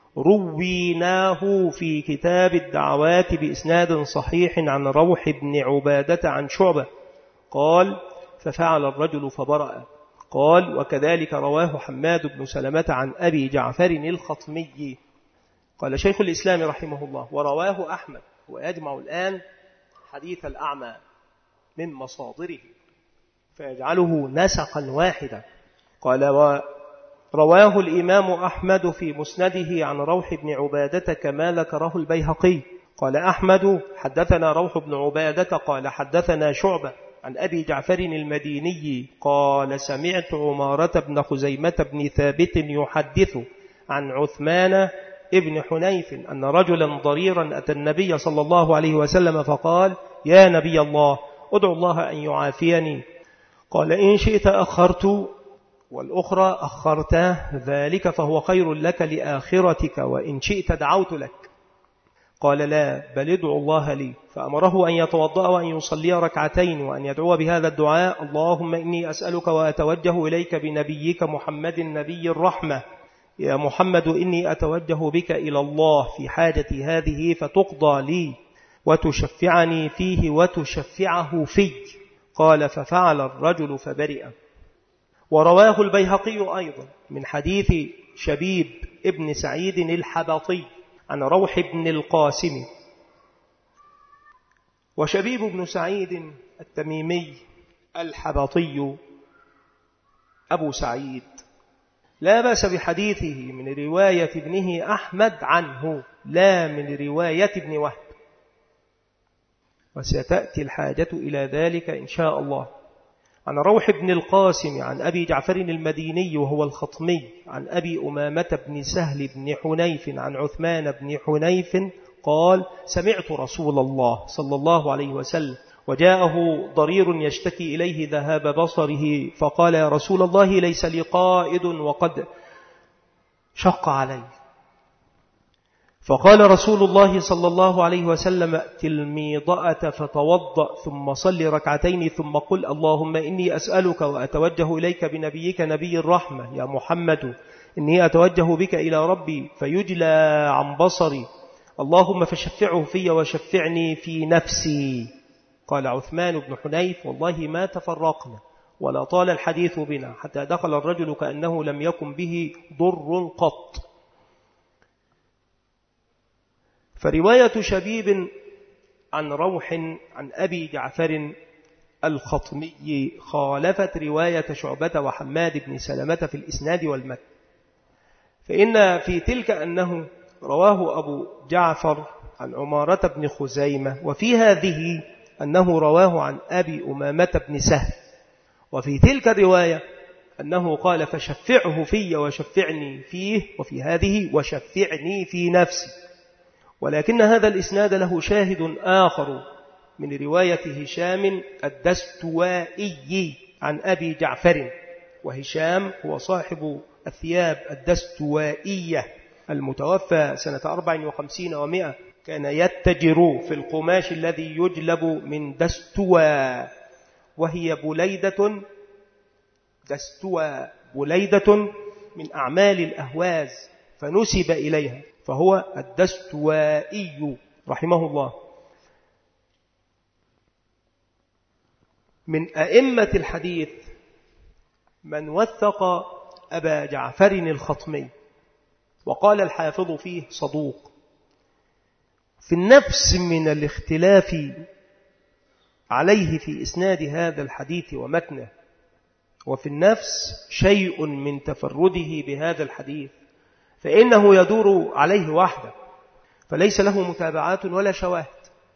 رويناه في كتاب الدعوات بإسناد صحيح عن روح بن عبادة عن شعبة قال ففعل الرجل فبرأ. قال وكذلك رواه حماد بن سلمة عن أبي جعفر الخطمي. قال شيخ الإسلام رحمه الله ورواه أحمد، ويجمع الآن حديث الأعمى من مصادره فيجعله نسقا واحدا. قال ورواه الإمام أحمد في مسنده عن روح بن عبادة كما ذكره البيهقي. قال أحمد حدثنا روح بن عبادة قال حدثنا شعبة عن أبي جعفر المديني قال سمعت عمارة بن خزيمة بن ثابت يحدث عن عثمان ابن حنيف أن رجلا ضريرا أتى النبي صلى الله عليه وسلم فقال يا نبي الله ادعو الله أن يعافيني. قال إن شئت أخرت، والأخرى أخرت ذلك فهو خير لك لآخرتك، وإن شئت دعوت لك. قال لا، بل ادعو الله لي. فأمره أن يتوضأ وأن يصلي ركعتين وأن يدعو بهذا الدعاء: اللهم إني أسألك وأتوجه إليك بنبيك محمد نبي الرحمة، يا محمد إني أتوجه بك إلى الله في حاجتي هذه فتقضى لي وتشفعني فيه وتشفعه في. قال ففعل الرجل فبرئ. ورواه البيهقي أيضا من حديث شبيب ابن سعيد الحبطي عن روح بن القاسم. وشبيب بن سعيد التميمي الحبطي أبو سعيد لا بأس بحديثه من رواية ابنه أحمد عنه، لا من رواية ابن وهب، وستأتي الحاجة إلى ذلك إن شاء الله. عن روح بن القاسم عن أبي جعفر المديني وهو الخطمي عن أبي أمامة بن سهل بن حنيف عن عثمان بن حنيف قال: سمعت رسول الله صلى الله عليه وسلم وجاءه ضرير يشتكي إليه ذهاب بصره، فقال: يا رسول الله ليس لي قائد وقد شق علي. فقال رسول الله صلى الله عليه وسلم: ائت الميضأة فتوضأ ثم صل ركعتين ثم قل: اللهم إني أسألك وأتوجه إليك بنبيك نبي الرحمة، يا محمد إني أتوجه بك إلى ربي فيجلى عن بصري، اللهم فشفعه في وشفعني في نفسي. قال عثمان بن حنيف: والله ما تفرقنا ولا طال الحديث بنا حتى دخل الرجل كأنه لم يكن به ضر قط. فرواية شبيب عن روح عن أبي جعفر الخطمي خالفت رواية شعبة وحماد بن سلمة في الإسناد والمتن، فإن في تلك أنه رواه أبو جعفر عن عمارة بن خزيمة، وفي هذه أنه رواه عن أبي أمامة بن سهل، وفي تلك الرواية أنه قال: فشفعه في وشفعني فيه، وفي هذه: وشفعني في نفسي. ولكن هذا الإسناد له شاهد آخر من رواية هشام الدستوائي عن أبي جعفر، وهشام هو صاحب الثياب الدستوائية المتوفى سنة أربع وخمسين ومائة، كان يتجر في القماش الذي يجلب من دستوى، وهي بليدة دستوى بليدة من أعمال الأهواز فنسب إليها، فهو الدستوائي رحمه الله. من أئمة الحديث من وثق أبا جعفر الخطمي، وقال الحافظ فيه صدوق. في النفس من الاختلاف عليه في إسناد هذا الحديث ومتنه، وفي النفس شيء من تفرده بهذا الحديث، فإنه يدور عليه وحده، فليس له متابعات ولا شواهد،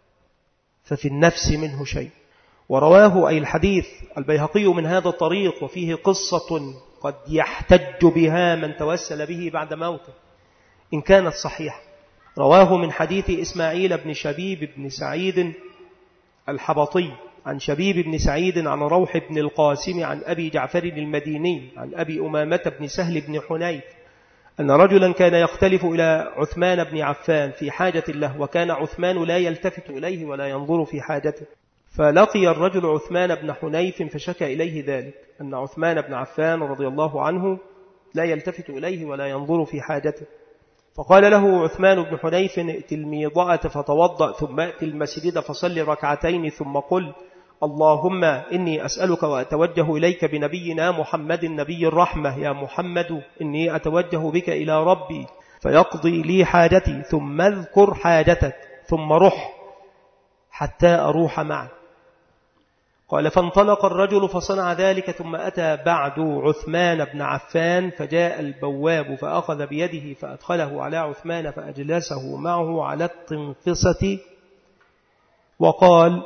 ففي النفس منه شيء. ورواه أي الحديث البيهقي من هذا الطريق، وفيه قصة قد يحتج بها من توسل به بعد موته إن كانت صحيحة. رواه من حديث إسماعيل بن شبيب بن سعيد الحبطي عن شبيب بن سعيد عن روح بن القاسم عن أبي جعفر المديني عن أبي أمامة بن سهل بن حنيف أن رجلا كان يختلف إلى عثمان بن عفان في حاجة له، وكان عثمان لا يلتفت إليه ولا ينظر في حاجته، فلقي الرجل عثمان بن حنيف فشكى إليه ذلك، أن عثمان بن عفان رضي الله عنه لا يلتفت إليه ولا ينظر في حاجته. فقال له عثمان بن حنيف: ائت الميضأة فتوضأ ثم ائت المسجد فصل ركعتين ثم قل: اللهم إني أسألك وأتوجه إليك بنبينا محمد نبي الرحمة، يا محمد إني أتوجه بك إلى ربي فيقضي لي حاجتي، ثم اذكر حاجتك ثم رح حتى أروح معك. قال: فانطلق الرجل فصنع ذلك، ثم أتى بعد عثمان بن عفان فجاء البواب فأخذ بيده فأدخله على عثمان فأجلسه معه على التنفسة وقال: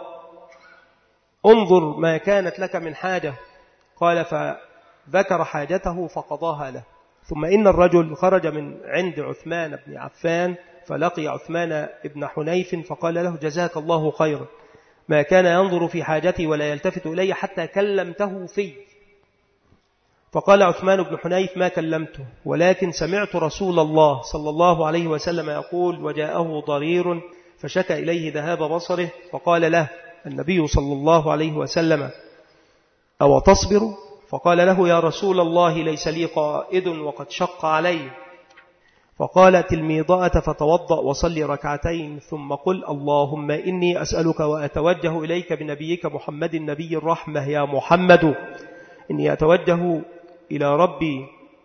انظر ما كانت لك من حاجة. قال: فذكر حاجته فقضاها له. ثم إن الرجل خرج من عند عثمان بن عفان فلقي عثمان بن حنيف فقال له: جزاك الله خيرا، ما كان ينظر في حاجتي ولا يلتفت إلي حتى كلمته في. فقال عثمان بن حنيف: ما كلمته، ولكن سمعت رسول الله صلى الله عليه وسلم يقول: وجاءه ضرير فشكى إليه ذهاب بصره، فقال له النبي صلى الله عليه وسلم: أو تصبر؟ فقال له: يا رسول الله ليس لي قائد وقد شق علي. فقال: تلميضة فتوضأ وصلي ركعتين ثم قل: اللهم إني أسألك وأتوجه إليك بنبيك محمد النبي الرحمة يا محمد، إني أتوجه إلى ربي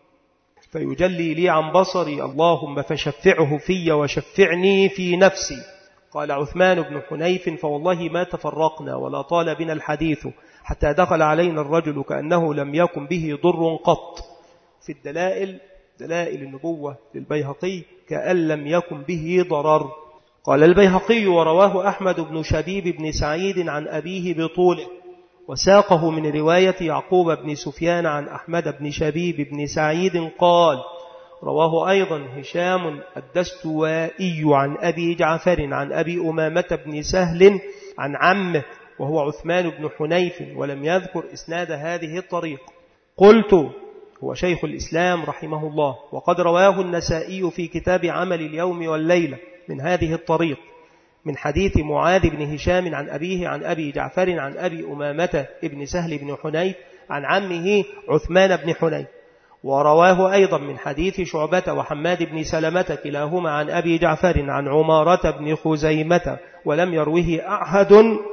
فيجلي لي عن بصري، اللهم فشفعه في وشفعني في نفسي. قال عثمان بن حنيف: فوالله ما تفرقنا ولا طال بنا الحديث حتى دخل علينا الرجل كأنه لم يكن به ضر قط. في الدلائل دلائل النبوة للبيهقي: كأن لم يكن به ضرر. قال البيهقي: ورواه أحمد بن شبيب بن سعيد عن أبيه بطوله، وساقه من رواية يعقوب بن سفيان عن أحمد بن شبيب بن سعيد قال: رواه أيضا هشام الدستوائي عن أبي جعفر عن أبي أمامة بن سهل عن عمه وهو عثمان بن حنيف، ولم يذكر إسناد هذه الطريق. قلت: هو شيخ الإسلام رحمه الله، وقد رواه النسائي في كتاب عمل اليوم والليلة من هذه الطريق من حديث معاذ بن هشام عن أبيه عن أبي جعفر عن أبي أمامة بن سهل بن حنيف عن عمه عثمان بن حنيف. ورواه أيضا من حديث شعبة وحماد بن سلمة كلاهما عن أبي جعفر عن عمارة بن خزيمة، ولم يروه أحد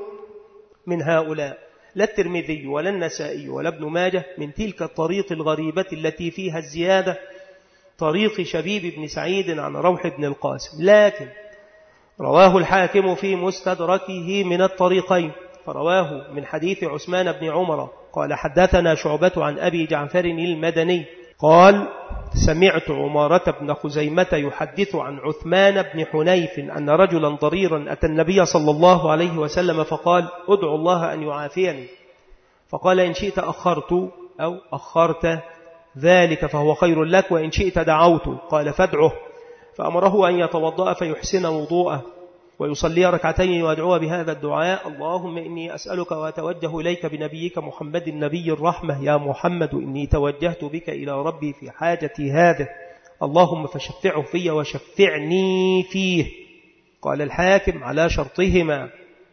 من هؤلاء، لا الترمذي ولا النسائي ولا ابن ماجه، من تلك الطريق الغريبة التي فيها الزيادة، طريق شبيب بن سعيد عن روح بن القاسم. لكن رواه الحاكم في مستدركه من الطريقين، فرواه من حديث عثمان بن عمر قال: حدثنا شعبة عن أبي جعفر المدني قال: سمعت عمارة بن خزيمة يحدث عن عثمان بن حنيف أن رجلا ضريرا أتى النبي صلى الله عليه وسلم فقال: ادعو الله أن يعافيني. فقال: إن شئت أخرت أو أخرت ذلك فهو خير لك، وإن شئت دعوت. قال: فادعه. فأمره أن يتوضأ فيحسن وضوءه ويصلي ركعتين ويدعو بهذا الدعاء: اللهم إني أسألك وأتوجه إليك بنبيك محمد النبي الرحمة يا محمد، إني توجهت بك إلى ربي في حاجتي هذه، اللهم فشفعه في وشفعني فيه. قال الحاكم: على شرطهما.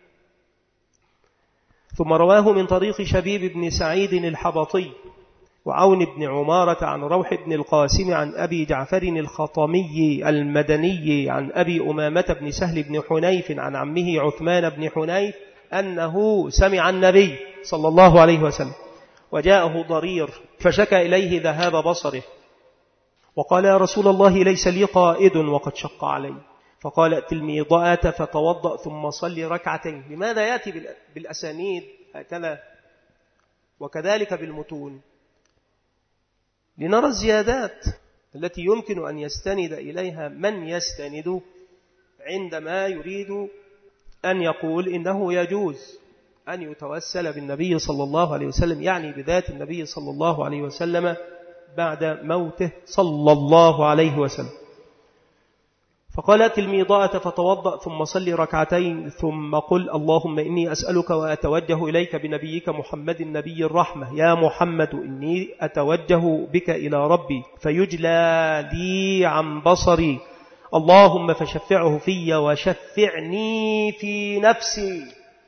ثم رواه من طريق شبيب بن سعيد الحبطي وعون بن عمارة عن روح بن القاسم عن أبي جعفر الخطمي المدني عن أبي أمامة بن سهل بن حنيف عن عمه عثمان بن حنيف أنه سمع النبي صلى الله عليه وسلم وجاءه ضرير فشكى إليه ذهاب بصره، وقال: يا رسول الله ليس لي قائد وقد شق علي. فقال: ائت الميضاة فتوضأ ثم صلي ركعتين. لماذا يأتي بالأسانيد هكذا وكذلك بالمتون؟ لنرى الزيادات التي يمكن أن يستند إليها من يستند عندما يريد أن يقول إنه يجوز أن يتوسل بالنبي صلى الله عليه وسلم، يعني بذات النبي صلى الله عليه وسلم بعد موته صلى الله عليه وسلم. فقال: ائت الميضاء فتوضأ ثم صلي ركعتين ثم قل: اللهم إني أسألك وأتوجه إليك بنبيك محمد النبي الرحمة يا محمد، إني أتوجه بك إلى ربي فيجلى لي عن بصري، اللهم فشفعه في وشفعني في نفسي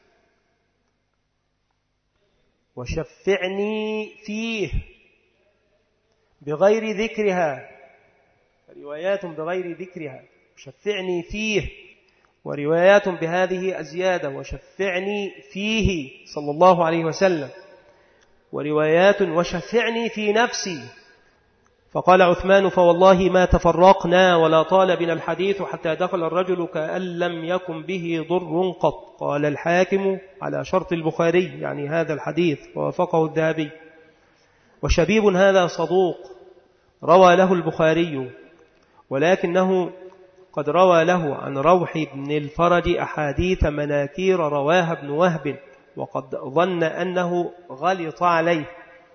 وشفعني فيه بغير ذكرها، روايات بغير ذكرها شفعني فيه، وروايات بهذه الزيادة وشفعني فيه صلى الله عليه وسلم، وروايات وشفعني في نفسي. فقال عثمان: فوالله ما تفرقنا ولا طال بنا الحديث حتى دخل الرجل كأن لم يكن به ضر قط. قال الحاكم: على شرط البخاري، يعني هذا الحديث، ووافقه الذهبي. وشبيب هذا صدوق روى له البخاري، ولكنه قد روى له عن روح بن الفرج أحاديث مناكير رواها ابن وهب، وقد ظن أنه غلط عليه.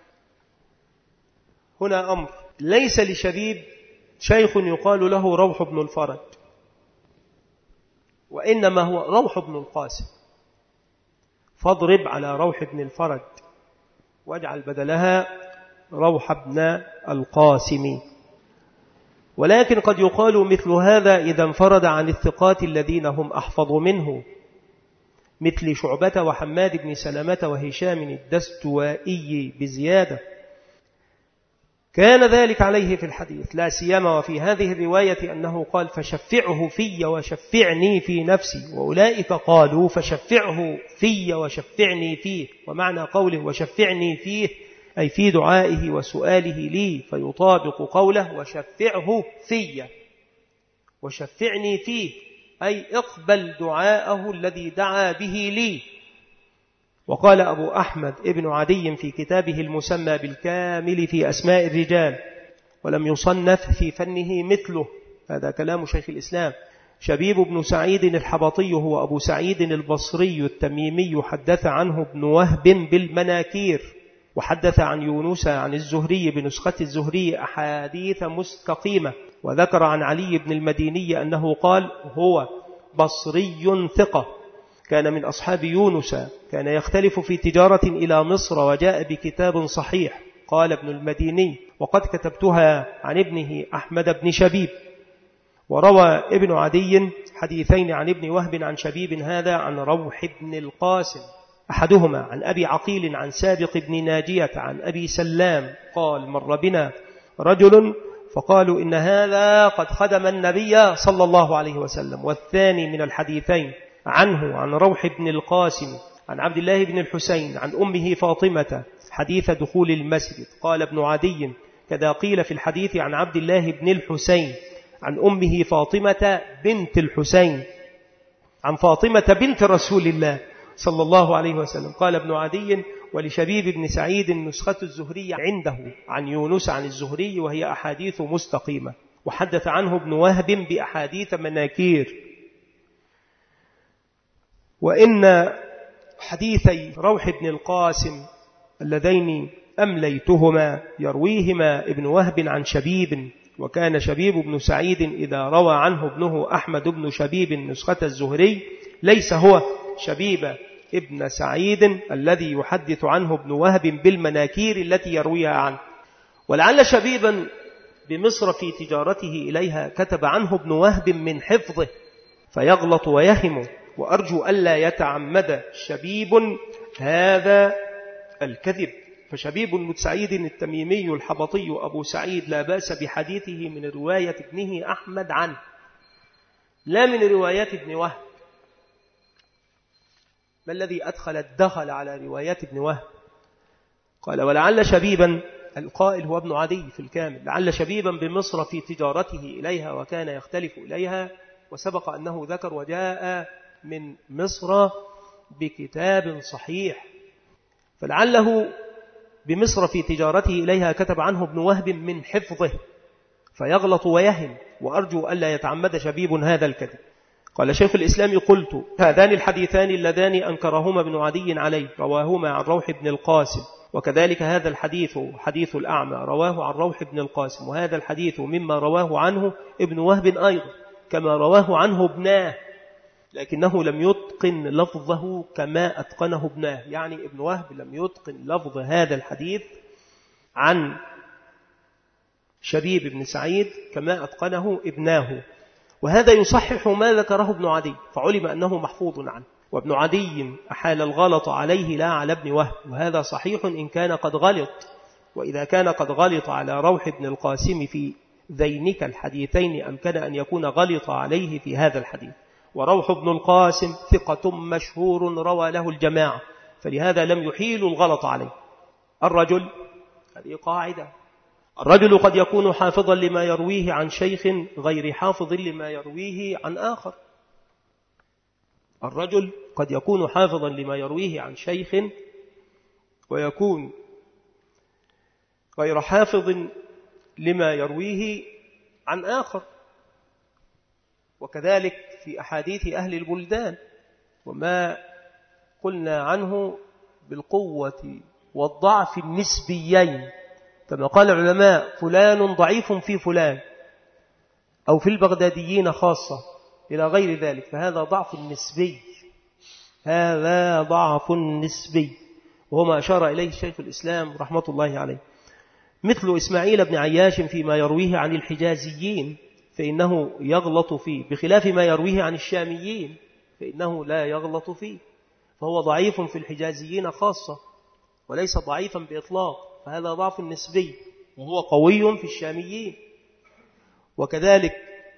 هنا أمر: ليس لشبيب شيخ يقال له روح بن الفرج، وإنما هو روح بن القاسم، فاضرب على روح بن الفرج واجعل بدلها روح بن القاسم. ولكن قد يقال مثل هذا إذا انفرد عن الثقات الذين هم أحفظ منه، مثل شعبة وحماد بن سلمة وهشام الدستوائي بزيادة، كان ذلك عليه في الحديث، لا سيما وفي هذه الرواية أنه قال فشفعه في وشفعني في نفسي، وأولئك قالوا فشفعه في وشفعني فيه، ومعنى قوله وشفعني فيه أي في دعائه وسؤاله لي، فيطابق قوله وشفعه في وشفعني فيه أي اقبل دعاءه الذي دعا به لي. وقال أبو أحمد ابن عدي في كتابه المسمى بالكامل في أسماء الرجال ولم يصنف في فنه مثله، هذا كلام شيخ الإسلام، شبيب بن سعيد الحبطي هو أبو سعيد البصري التميمي، حدث عنه ابن وهب بالمناكير، وحدث عن يونس عن الزهري بنسخة الزهري أحاديث مستقيمة، وذكر عن علي بن المديني أنه قال هو بصري ثقة كان من أصحاب يونس، كان يختلف في تجارة إلى مصر وجاء بكتاب صحيح. قال ابن المديني وقد كتبتها عن ابنه أحمد بن شبيب. وروى ابن عدي حديثين عن ابن وهب عن شبيب هذا عن روح بن القاسم، أحدهما عن أبي عقيل عن سابق بن ناجية عن أبي سلام قال مر بنا رجل فقالوا إن هذا قد خدم النبي صلى الله عليه وسلم. والثاني من الحديثين عنه عن روح بن القاسم عن عبد الله بن الحسين عن أمه فاطمة حديث دخول المسجد. قال ابن عدي كذا قيل في الحديث عن عبد الله بن الحسين عن أمه فاطمة بنت الحسين عن فاطمة بنت رسول الله صلى الله عليه وسلم. قال ابن عدي ولشبيب بن سعيد نسخة الزهري عنده عن يونس عن الزهري وهي أحاديث مستقيمة، وحدث عنه ابن وهب بأحاديث مناكير. وإن حديثي روح بن القاسم اللذين أمليتهما يرويهما ابن وهب عن شبيب، وكان شبيب بن سعيد إذا روى عنه ابنه أحمد بن شبيب نسخة الزهري ليس هو شبيب ابن سعيد الذي يحدث عنه ابن وهب بالمناكير التي يرويها عنه. ولعل شبيبا بمصر في تجارته إليها كتب عنه ابن وهب من حفظه فيغلط ويهم، وأرجو ألا يتعمد شبيب هذا الكذب. فشبيب بن سعيد التميمي الحبطي أبو سعيد لا بأس بحديثه من رواية ابنه أحمد عنه لا من روايات ابن وهب. ما الذي أدخل الدخل على روايات ابن وهب؟ قال ولعل شبيبا، القائل هو ابن عدي في الكامل، لعل شبيبا بمصر في تجارته إليها وكان يختلف إليها، وسبق أنه ذكر وجاء من مصر بكتاب صحيح، فلعله بمصر في تجارته إليها كتب عنه ابن وهب من حفظه فيغلط ويهم، وأرجو ألا يتعمد شبيب هذا الكذب. قال شيخ الإسلام قلت هذان الحديثان اللذان أنكرهما ابن عدي عليه رواهما عن روح بن القاسم، وكذلك هذا الحديث حديث الأعمى رواه عن روح بن القاسم، وهذا الحديث مما رواه عنه ابن وهب أيضا كما رواه عنه ابناه، لكنه لم يتقن لفظه كما أتقنه ابناه، يعني ابن وهب لم يتقن لفظ هذا الحديث عن شبيب بن سعيد كما أتقنه ابناه، وهذا يصحح ما ذكره ابن عدي، فعلم أنه محفوظ عنه. وابن عدي أحال الغلط عليه لا على ابن وهب، وهذا صحيح إن كان قد غلط، وإذا كان قد غلط على روح بن القاسم في ذينك الحديثين أمكن أن يكون غلط عليه في هذا الحديث. وروح بن القاسم ثقة مشهور روى له الجماعة، فلهذا لم يحيل الغلط عليه. الرجل، هذه قاعدة، الرجل قد يكون حافظا لما يرويه عن شيخ غير حافظ لما يرويه عن آخر. الرجل قد يكون حافظا لما يرويه عن شيخ ويكون غير حافظ لما يرويه عن آخر، وكذلك في أحاديث أهل البلدان وما قلنا عنه بالقوة والضعف النسبيين، كما قال العلماء فلان ضعيف في فلان أو في البغداديين خاصة إلى غير ذلك، فهذا ضعف نسبي، هذا ضعف نسبي، وهو ما أشار إليه شيخ الإسلام رحمة الله عليه. مثل إسماعيل بن عياش فيما يرويه عن الحجازيين فإنه يغلط فيه، بخلاف ما يرويه عن الشاميين فإنه لا يغلط فيه، فهو ضعيف في الحجازيين خاصة وليس ضعيفا بإطلاق، فهذا ضعف نسبي، وهو قوي في الشاميين. وكذلك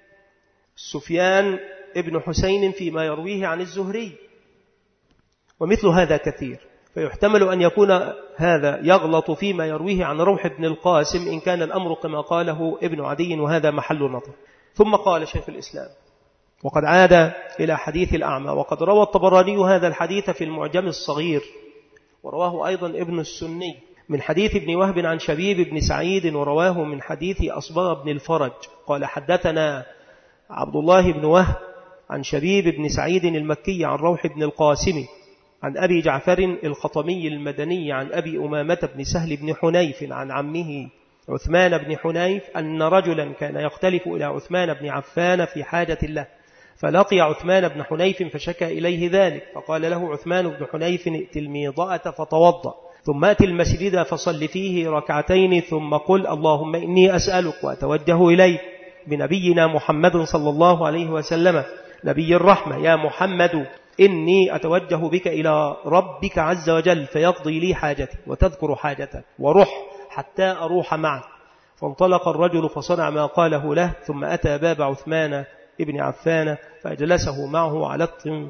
سفيان ابن حسين فيما يرويه عن الزهري، ومثل هذا كثير، فيحتمل أن يكون هذا يغلط فيما يرويه عن روح بن القاسم إن كان الأمر كما قاله ابن عدي، وهذا محل نظر. ثم قال شيخ الإسلام: وقد عاد إلى حديث الأعمى، وقد روى الطبراني هذا الحديث في المعجم الصغير، ورواه أيضا ابن السني من حديث ابن وهب عن شبيب بن سعيد، ورواه من حديث أصبغ بن الفرج قال: حدثنا عبد الله بن وهب عن شبيب بن سعيد المكي عن روح بن القاسم عن أبي جعفر الخطمي المدني عن أبي أمامة بن سهل بن حنيف عن عمه عثمان بن حنيف أن رجلا كان يختلف إلى عثمان بن عفان في حاجة له، فلقي عثمان بن حنيف فشكى إليه ذلك، فقال له عثمان بن حنيف: ائت الميضأة فتوضأ، ثم ائت المسجد فصل فيه ركعتين، ثم قل: اللهم إني أسألك وأتوجه إليك بنبينا محمد صلى الله عليه وسلم نبي الرحمة، يا محمد إني أتوجه بك إلى ربك عز وجل فيقضي لي حاجتي وتذكر حاجتك، ورح حتى أروح معك. فانطلق الرجل فصنع ما قاله له، ثم أتى باب عثمان ابن عفان فأجلسه معه على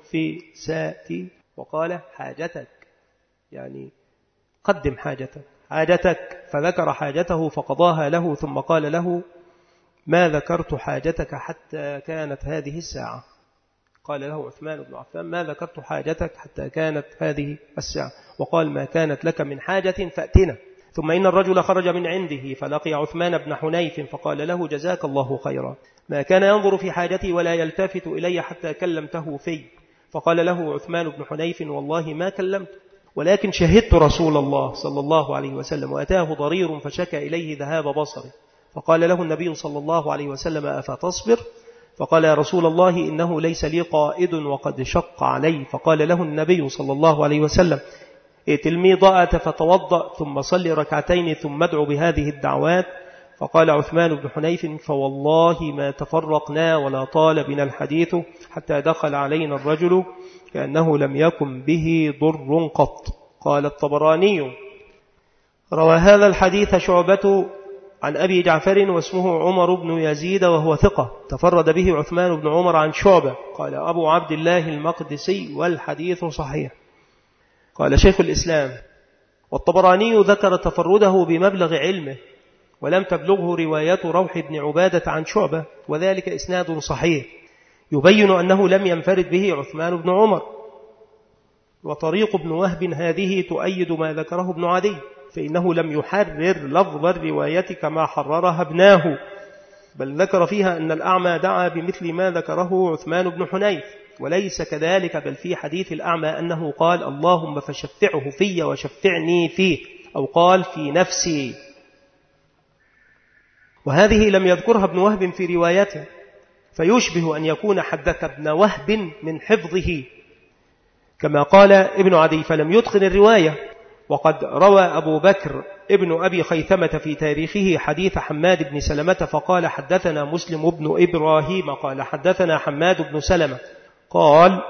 الطنفساء وقال: حاجتك، يعني قدم حاجتك حاجتك فذكر حاجته فقضاها له، ثم قال له: ما ذكرت حاجتك حتى كانت هذه الساعة. قال له عثمان بن عفان: ما ذكرت حاجتك حتى كانت هذه الساعة. وقال: ما كانت لك من حاجة فأتنا. ثم إن الرجل خرج من عنده فلقي عثمان بن حنيف فقال له: جزاك الله خيرا، ما كان ينظر في حاجتي ولا يلتفت إلي حتى كلمته في. فقال له عثمان بن حنيف: والله ما كلمت، ولكن شهدت رسول الله صلى الله عليه وسلم وأتاه ضرير فشكى إليه ذهاب بصره، فقال له النبي صلى الله عليه وسلم: أفتصبر؟ فقال: يا رسول الله إنه ليس لي قائد وقد شق علي. فقال له النبي صلى الله عليه وسلم: ائت الميضأة فتوضأ، ثم صل ركعتين، ثم ادعو بهذه الدعوات. فقال عثمان بن حنيف: فوالله ما تفرقنا ولا طال بنا الحديث حتى دخل علينا الرجل كأنه لم يكن به ضر قط. قال الطبراني: روى هذا الحديث شعبة عن أبي جعفر واسمه عمر بن يزيد وهو ثقة، تفرد به عثمان بن عمر عن شعبة. قال أبو عبد الله المقدسي: والحديث صحيح. قال شيخ الإسلام: والطبراني ذكر تفرده بمبلغ علمه، ولم تبلغه رواية روح بن عبادة عن شعبة، وذلك إسناد صحيح يبين أنه لم ينفرد به عثمان بن عمر. وطريق ابن وهب هذه تؤيد ما ذكره ابن عدي، فإنه لم يحرر لفظ الرواية كما حررها ابناه، بل ذكر فيها أن الأعمى دعا بمثل ما ذكره عثمان بن حنيف، وليس كذلك، بل في حديث الأعمى أنه قال: اللهم فشفعه في وشفعني فيه، أو قال: في نفسي. وهذه لم يذكرها ابن وهب في روايته، فيشبه أن يكون حدث ابن وهب من حفظه كما قال ابن عدي، فلم يتقن الرواية. وقد روى أبو بكر ابن أبي خيثمة في تاريخه حديث حماد بن سلمة فقال: حدثنا مسلم بن إبراهيم قال حدثنا حماد بن سلمة قال: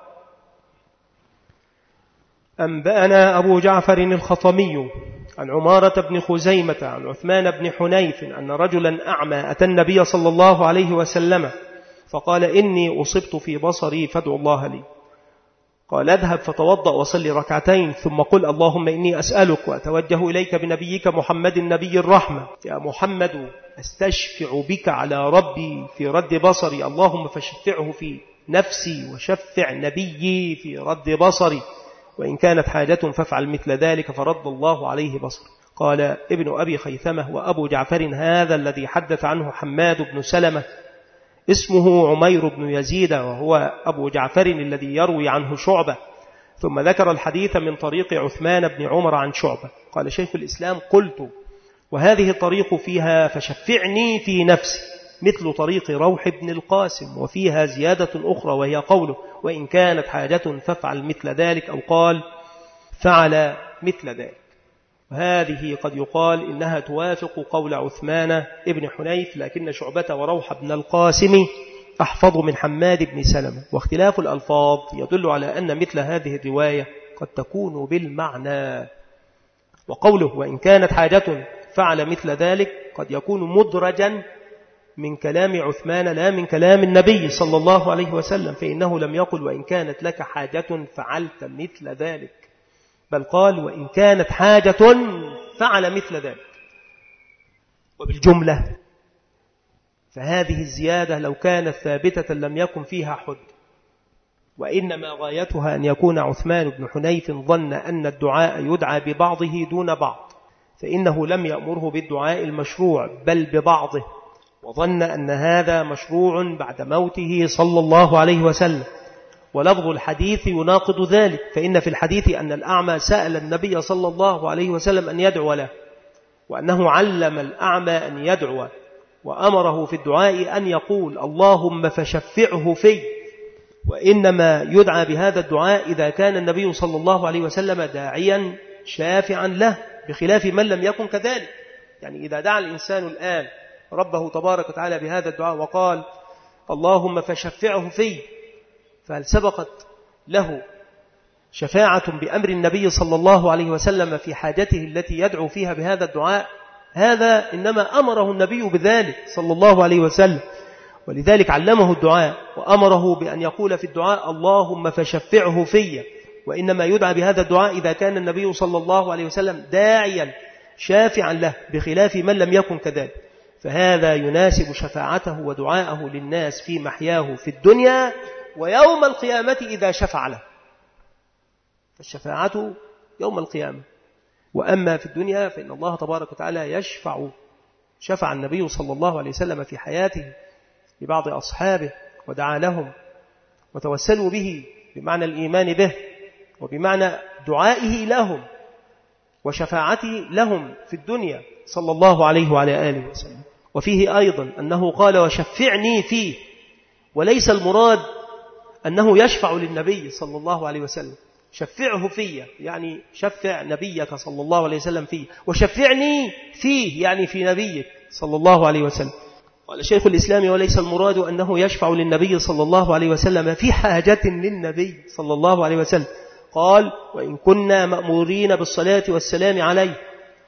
أنبأنا أبو جعفر الخطمي عن عمارة بن خزيمة عن عثمان بن حنيف أن رجلا أعمى أتى النبي صلى الله عليه وسلم فقال: إني أصبت في بصري فادعو الله لي. قال: اذهب فتوضأ وصلي ركعتين، ثم قل: اللهم إني أسألك وأتوجه إليك بنبيك محمد النبي الرحمة، يا محمد أستشفع بك على ربي في رد بصري، اللهم فشفعه في نفسي وشفع نبيي في رد بصري، وإن كانت حاجة فافعل مثل ذلك، فرد الله عليه بصر. قال ابن أبي خيثمة: وأبو جعفر هذا الذي حدث عنه حماد بن سلمة اسمه عمير بن يزيد، وهو أبو جعفر الذي يروي عنه شعبة. ثم ذكر الحديث من طريق عثمان بن عمر عن شعبة. قال شيخ الإسلام: قلت: وهذه الطريق فيها فشفعني في نفسي مثل طريق روح بن القاسم، وفيها زيادة أخرى وهي قوله: وإن كانت حاجة فافعل مثل ذلك، أو قال: فعل مثل ذلك. وهذه قد يقال إنها توافق قول عثمان ابن حنيف، لكن شعبة وروح بن القاسم أحفظ من حماد بن سلمة. واختلاف الألفاظ يدل على أن مثل هذه الرواية قد تكون بالمعنى. وقوله وإن كانت حاجة فعل مثل ذلك قد يكون مدرجا من كلام عثمان لا من كلام النبي صلى الله عليه وسلم، فإنه لم يقل وإن كانت لك حاجة فعلت مثل ذلك، بل قال وإن كانت حاجة فعل مثل ذلك. وبالجملة فهذه الزيادة لو كانت ثابتة لم يكن فيها حد، وإنما غايتها أن يكون عثمان بن حنيف ظن أن الدعاء يدعى ببعضه دون بعض، فإنه لم يأمره بالدعاء المشروع بل ببعضه، وظن أن هذا مشروع بعد موته صلى الله عليه وسلم. ولفظ الحديث يناقض ذلك، فإن في الحديث أن الأعمى سأل النبي صلى الله عليه وسلم أن يدعو له، وأنه علم الأعمى أن يدعو، وأمره في الدعاء أن يقول اللهم فشفعه في، وإنما يدعى بهذا الدعاء إذا كان النبي صلى الله عليه وسلم داعيا شافعا له، بخلاف من لم يكن كذلك. يعني إذا دعا الإنسان الآن ربه تبارك وتعالى بهذا الدعاء وقال اللهم فشفعه في، فهل سبقت له شفاعة بأمر النبي صلى الله عليه وسلم في حاجته التي يدعو فيها بهذا الدعاء؟ هذا إنما أمره النبي بذلك صلى الله عليه وسلم، ولذلك علمه الدعاء وأمره بأن يقول في الدعاء اللهم فشفعه في، وإنما يدعى بهذا الدعاء إذا كان النبي صلى الله عليه وسلم داعيا شافعا له، بخلاف من لم يكن كذلك. فهذا يناسب شفاعته ودعاءه للناس في محياه في الدنيا ويوم القيامة إذا شفع له، فالشفاعة يوم القيامة. وأما في الدنيا فإن الله تبارك وتعالى يشفع، شفع النبي صلى الله عليه وسلم في حياته لبعض أصحابه ودعا لهم وتوسلوا به بمعنى الإيمان به وبمعنى دعائه لهم وشفاعته لهم في الدنيا صلى الله عليه وعلى آله وسلم. وفيه أيضا أنه قال وشفعني فيه، وليس المراد أنه يشفع للنبي صلى الله عليه وسلم، شفعه فيه يعني شفع نبيك صلى الله عليه وسلم فيه، وشفعني فيه يعني في نبيك صلى الله عليه وسلم. قال شيخ الإسلام وليس المراد أنه يشفع للنبي صلى الله عليه وسلم في حاجة للنبي صلى الله عليه وسلم. قال وإن كنا مأمورين بالصلاة والسلام عليه،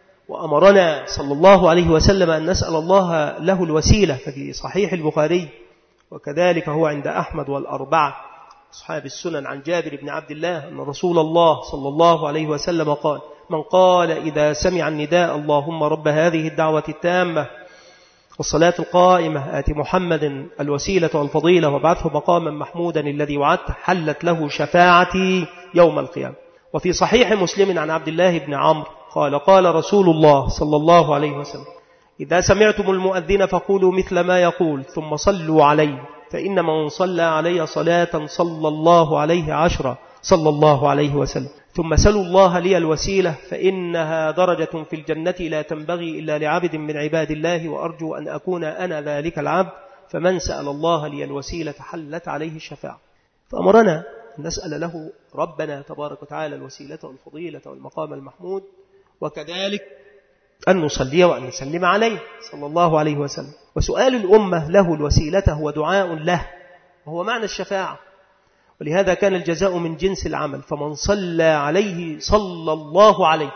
وأمرنا صلى الله عليه وسلم أن نسأل الله له الوسيلة، ففي صحيح البخاري وكذلك هو عند أحمد والأربعة أصحاب السنن عن جابر بن عبد الله أن رسول الله صلى الله عليه وسلم قال من قال إذا سمع النداء اللهم رب هذه الدعوة التامة والصلاة القائمة آت محمد الوسيلة والفضيلة وابعثه مقاما محمودا الذي وعدته حلت له شفاعتي يوم القيامة. وفي صحيح مسلم عن عبد الله بن عمرو قال قال رسول الله صلى الله عليه وسلم إذا سمعتم المؤذن فقولوا مثل ما يقول ثم صلوا عليه، فإن من صلى علي صلاة صلى الله عليه عشرة صلى الله عليه وسلم، ثم سلوا الله لي الوسيلة فإنها درجة في الجنة لا تنبغي إلا لعبد من عباد الله، وأرجو أن أكون أنا ذلك العبد، فمن سأل الله لي الوسيلة حلت عليه الشفاعة. فأمرنا أن نسأل له ربنا تبارك وتعالى الوسيلة والفضيلة والمقام المحمود، وكذلك أن نصلي وأن نسلم عليه صلى الله عليه وسلم. وسؤال الأمة له الوسيلة هو دعاء له، وهو معنى الشفاعة، ولهذا كان الجزاء من جنس العمل، فمن صلى عليه صلى الله عليه،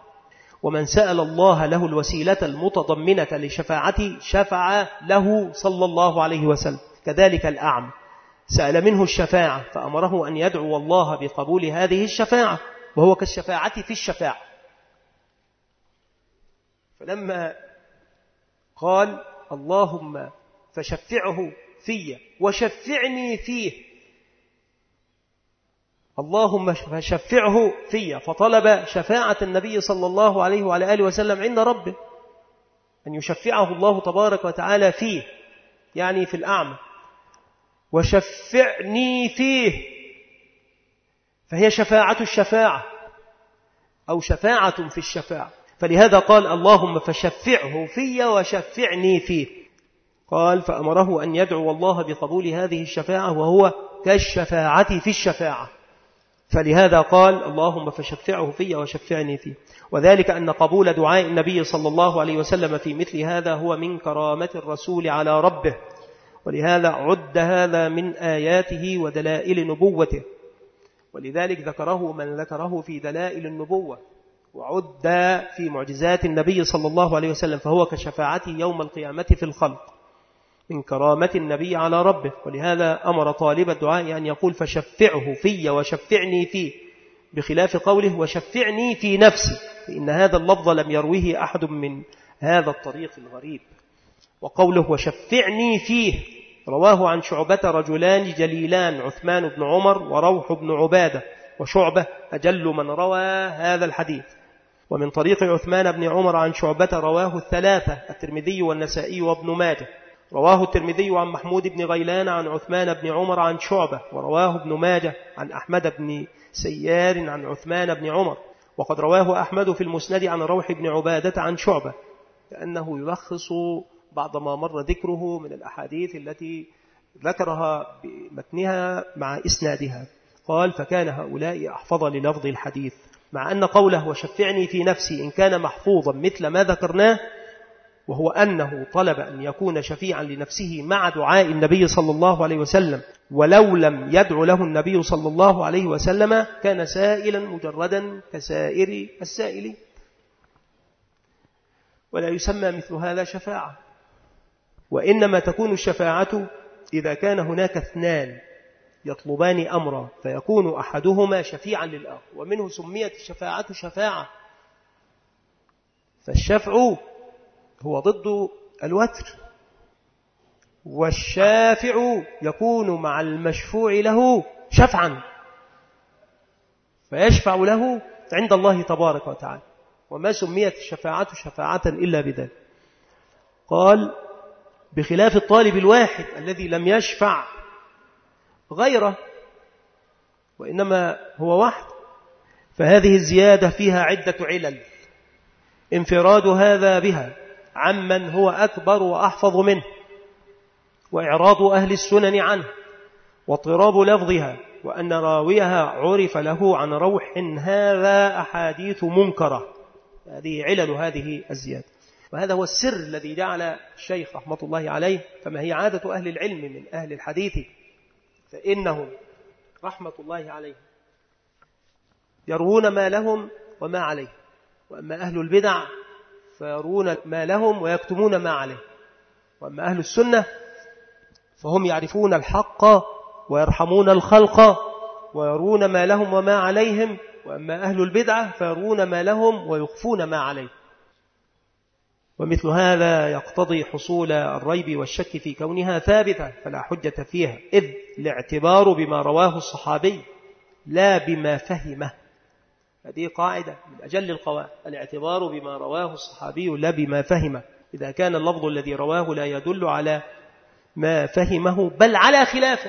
ومن سأل الله له الوسيلة المتضمنة لشفاعته شفع له صلى الله عليه وسلم. كذلك الأعمى سأل منه الشفاعة فأمره أن يدعو الله بقبول هذه الشفاعة، وهو كالشفاعة في الشفاعة. فلما قال اللهم فشفعه في وشفعني فيه، اللهم فشفعه في، فطلب شفاعة النبي صلى الله عليه وعلى آله وسلم عند ربه أن يشفعه الله تبارك وتعالى فيه، يعني في الأعمى، وشفعني فيه فهي شفاعة الشفاعة أو شفاعة في الشفاعة. فلهذا قال اللهم فشفعه في وشفعني فيه. قال فأمره أن يدعو الله بقبول هذه الشفاعة، وهو كالشفاعة في الشفاعة. فلهذا قال اللهم فشفعه في وشفعني فيه. وذلك أن قبول دعاء النبي صلى الله عليه وسلم في مثل هذا هو من كرامة الرسول على ربه، ولهذا عد هذا من آياته ودلائل نبوته، ولذلك ذكره من ذكره في دلائل النبوة، وعد في معجزات النبي صلى الله عليه وسلم، فهو كشفاعته يوم القيامة في الخلق من كرامة النبي على ربه. ولهذا أمر طالب الدعاء أن يقول فشفعه في وشفعني فيه، بخلاف قوله وشفعني في نفسي، فإن هذا اللفظ لم يرويه أحد من هذا الطريق الغريب. وقوله وشفعني فيه رواه عن شعبة رجلان جليلان، عثمان بن عمر وروح بن عبادة، وشعبة أجل من روى هذا الحديث. ومن طريق عثمان بن عمر عن شعبة رواه الثلاثة الترمذي والنسائي وابن ماجه. رواه الترمذي عن محمود بن غيلان عن عثمان بن عمر عن شعبة، ورواه ابن ماجه عن أحمد بن سيار عن عثمان بن عمر. وقد رواه أحمد في المسند عن روح بن عبادة عن شعبة، لأنه يلخص بعض ما مر ذكره من الأحاديث التي ذكرها بمتنها مع إسنادها. قال فكان هؤلاء أحفظ للفظ الحديث، مع أن قوله وشفعني في نفسي إن كان محفوظا مثل ما ذكرناه، وهو أنه طلب أن يكون شفيعا لنفسه مع دعاء النبي صلى الله عليه وسلم، ولو لم يدعو له النبي صلى الله عليه وسلم كان سائلا مجردا كسائر السائلين، ولا يسمى مثل هذا شفاعة. وإنما تكون الشفاعة إذا كان هناك اثنان يطلبان أمرا فيكون أحدهما شفيعا للآخر، ومنه سميت الشفاعة شفاعة. فالشفع هو ضد الوتر، والشافع يكون مع المشفوع له شفعا، فيشفع له عند الله تبارك وتعالى، وما سميت الشفاعة شفاعة إلا بذلك. قال بخلاف الطالب الواحد الذي لم يشفع غيره وإنما هو واحد، فهذه الزيادة فيها عدة علل، انفراد هذا بها عمن هو أكبر وأحفظ منه، وإعراض أهل السنن عنه، واضطراب لفظها، وأن راويها عرف له عن روح هذا أحاديث منكرة. هذه علل هذه الزيادة، وهذا هو السر الذي جعل الشيخ رحمة الله عليه، فما هي عادة أهل العلم من أهل الحديث، فإنهم رحمة الله عليه يروون ما لهم وما عليه، وأما أهل البدع فيرون ما لهم ويكتمون ما عليه، وأما أهل السنة فهم يعرفون الحق ويرحمون الخلق ويرون ما لهم وما عليهم، وأما أهل البدعة فيرون ما لهم ويخفون ما عليه. ومثل هذا يقتضي حصول الريب والشك في كونها ثابتة فلا حجة فيها، إذ الاعتبار بما رواه الصحابي لا بما فهمه. هذه قاعدة من أجل القواعد، الاعتبار بما رواه الصحابي لا بما فهمه، إذا كان اللفظ الذي رواه لا يدل على ما فهمه بل على خلافه.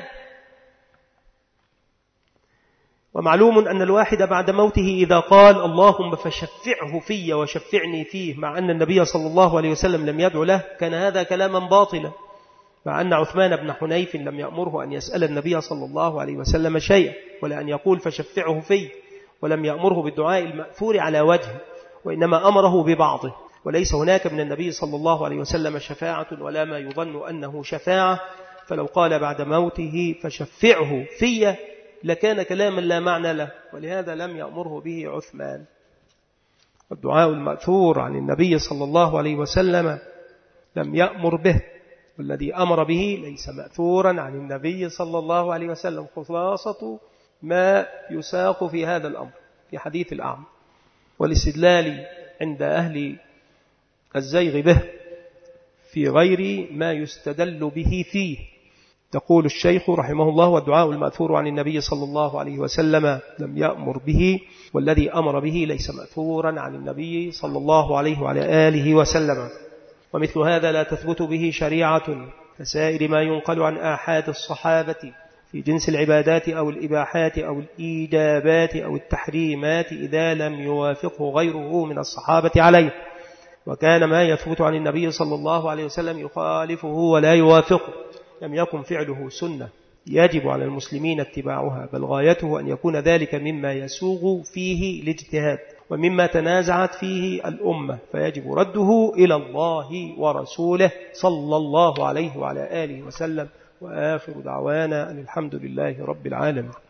ومعلوم أن الواحد بعد موته إذا قال اللهم فشفعه في وشفعني فيه، مع أن النبي صلى الله عليه وسلم لم يدعو له، كان هذا كلاما باطلا، مع أن عثمان بن حنيف لم يأمره أن يسأل النبي صلى الله عليه وسلم شيئا، ولا أن يقول فشفعه في، ولم يأمره بالدعاء المأثور على وجه، وإنما أمره ببعضه. وليس هناك من النبي صلى الله عليه وسلم شفاعة ولا ما يظن أنه شفاعة، فلو قال بعد موته فشفعه في لكان كلاما لا معنى له، ولهذا لم يأمره به عثمان. الدعاء المأثور عن النبي صلى الله عليه وسلم لم يأمر به، والذي أمر به ليس مأثورا عن النبي صلى الله عليه وسلم. خلاصة ما يساق في هذا الأمر في حديث الأعمى، والاستدلال عند أهل الزيغ به في غير ما يستدل به فيه. يقول الشيخ رحمه الله والدعاء المأثور عن النبي صلى الله عليه وسلم لم يأمر به، والذي أمر به ليس مأثورا عن النبي صلى الله عليه وعلى آله وسلم. ومثل هذا لا تثبت به شريعة كسائر ما ينقل عن آحاد الصحابة في جنس العبادات أو الإباحات أو الإيجابات أو التحريمات إذا لم يوافقه غيره من الصحابة عليه، وكان ما يثبت عن النبي صلى الله عليه وسلم يخالفه ولا يوافقه، لم يكن فعله سنة يجب على المسلمين اتباعها، بل غايته أن يكون ذلك مما يسوغ فيه الاجتهاد ومما تنازعت فيه الأمة، فيجب رده إلى الله ورسوله صلى الله عليه وعلى آله وسلم. وآخر دعوانا أن الحمد لله رب العالمين.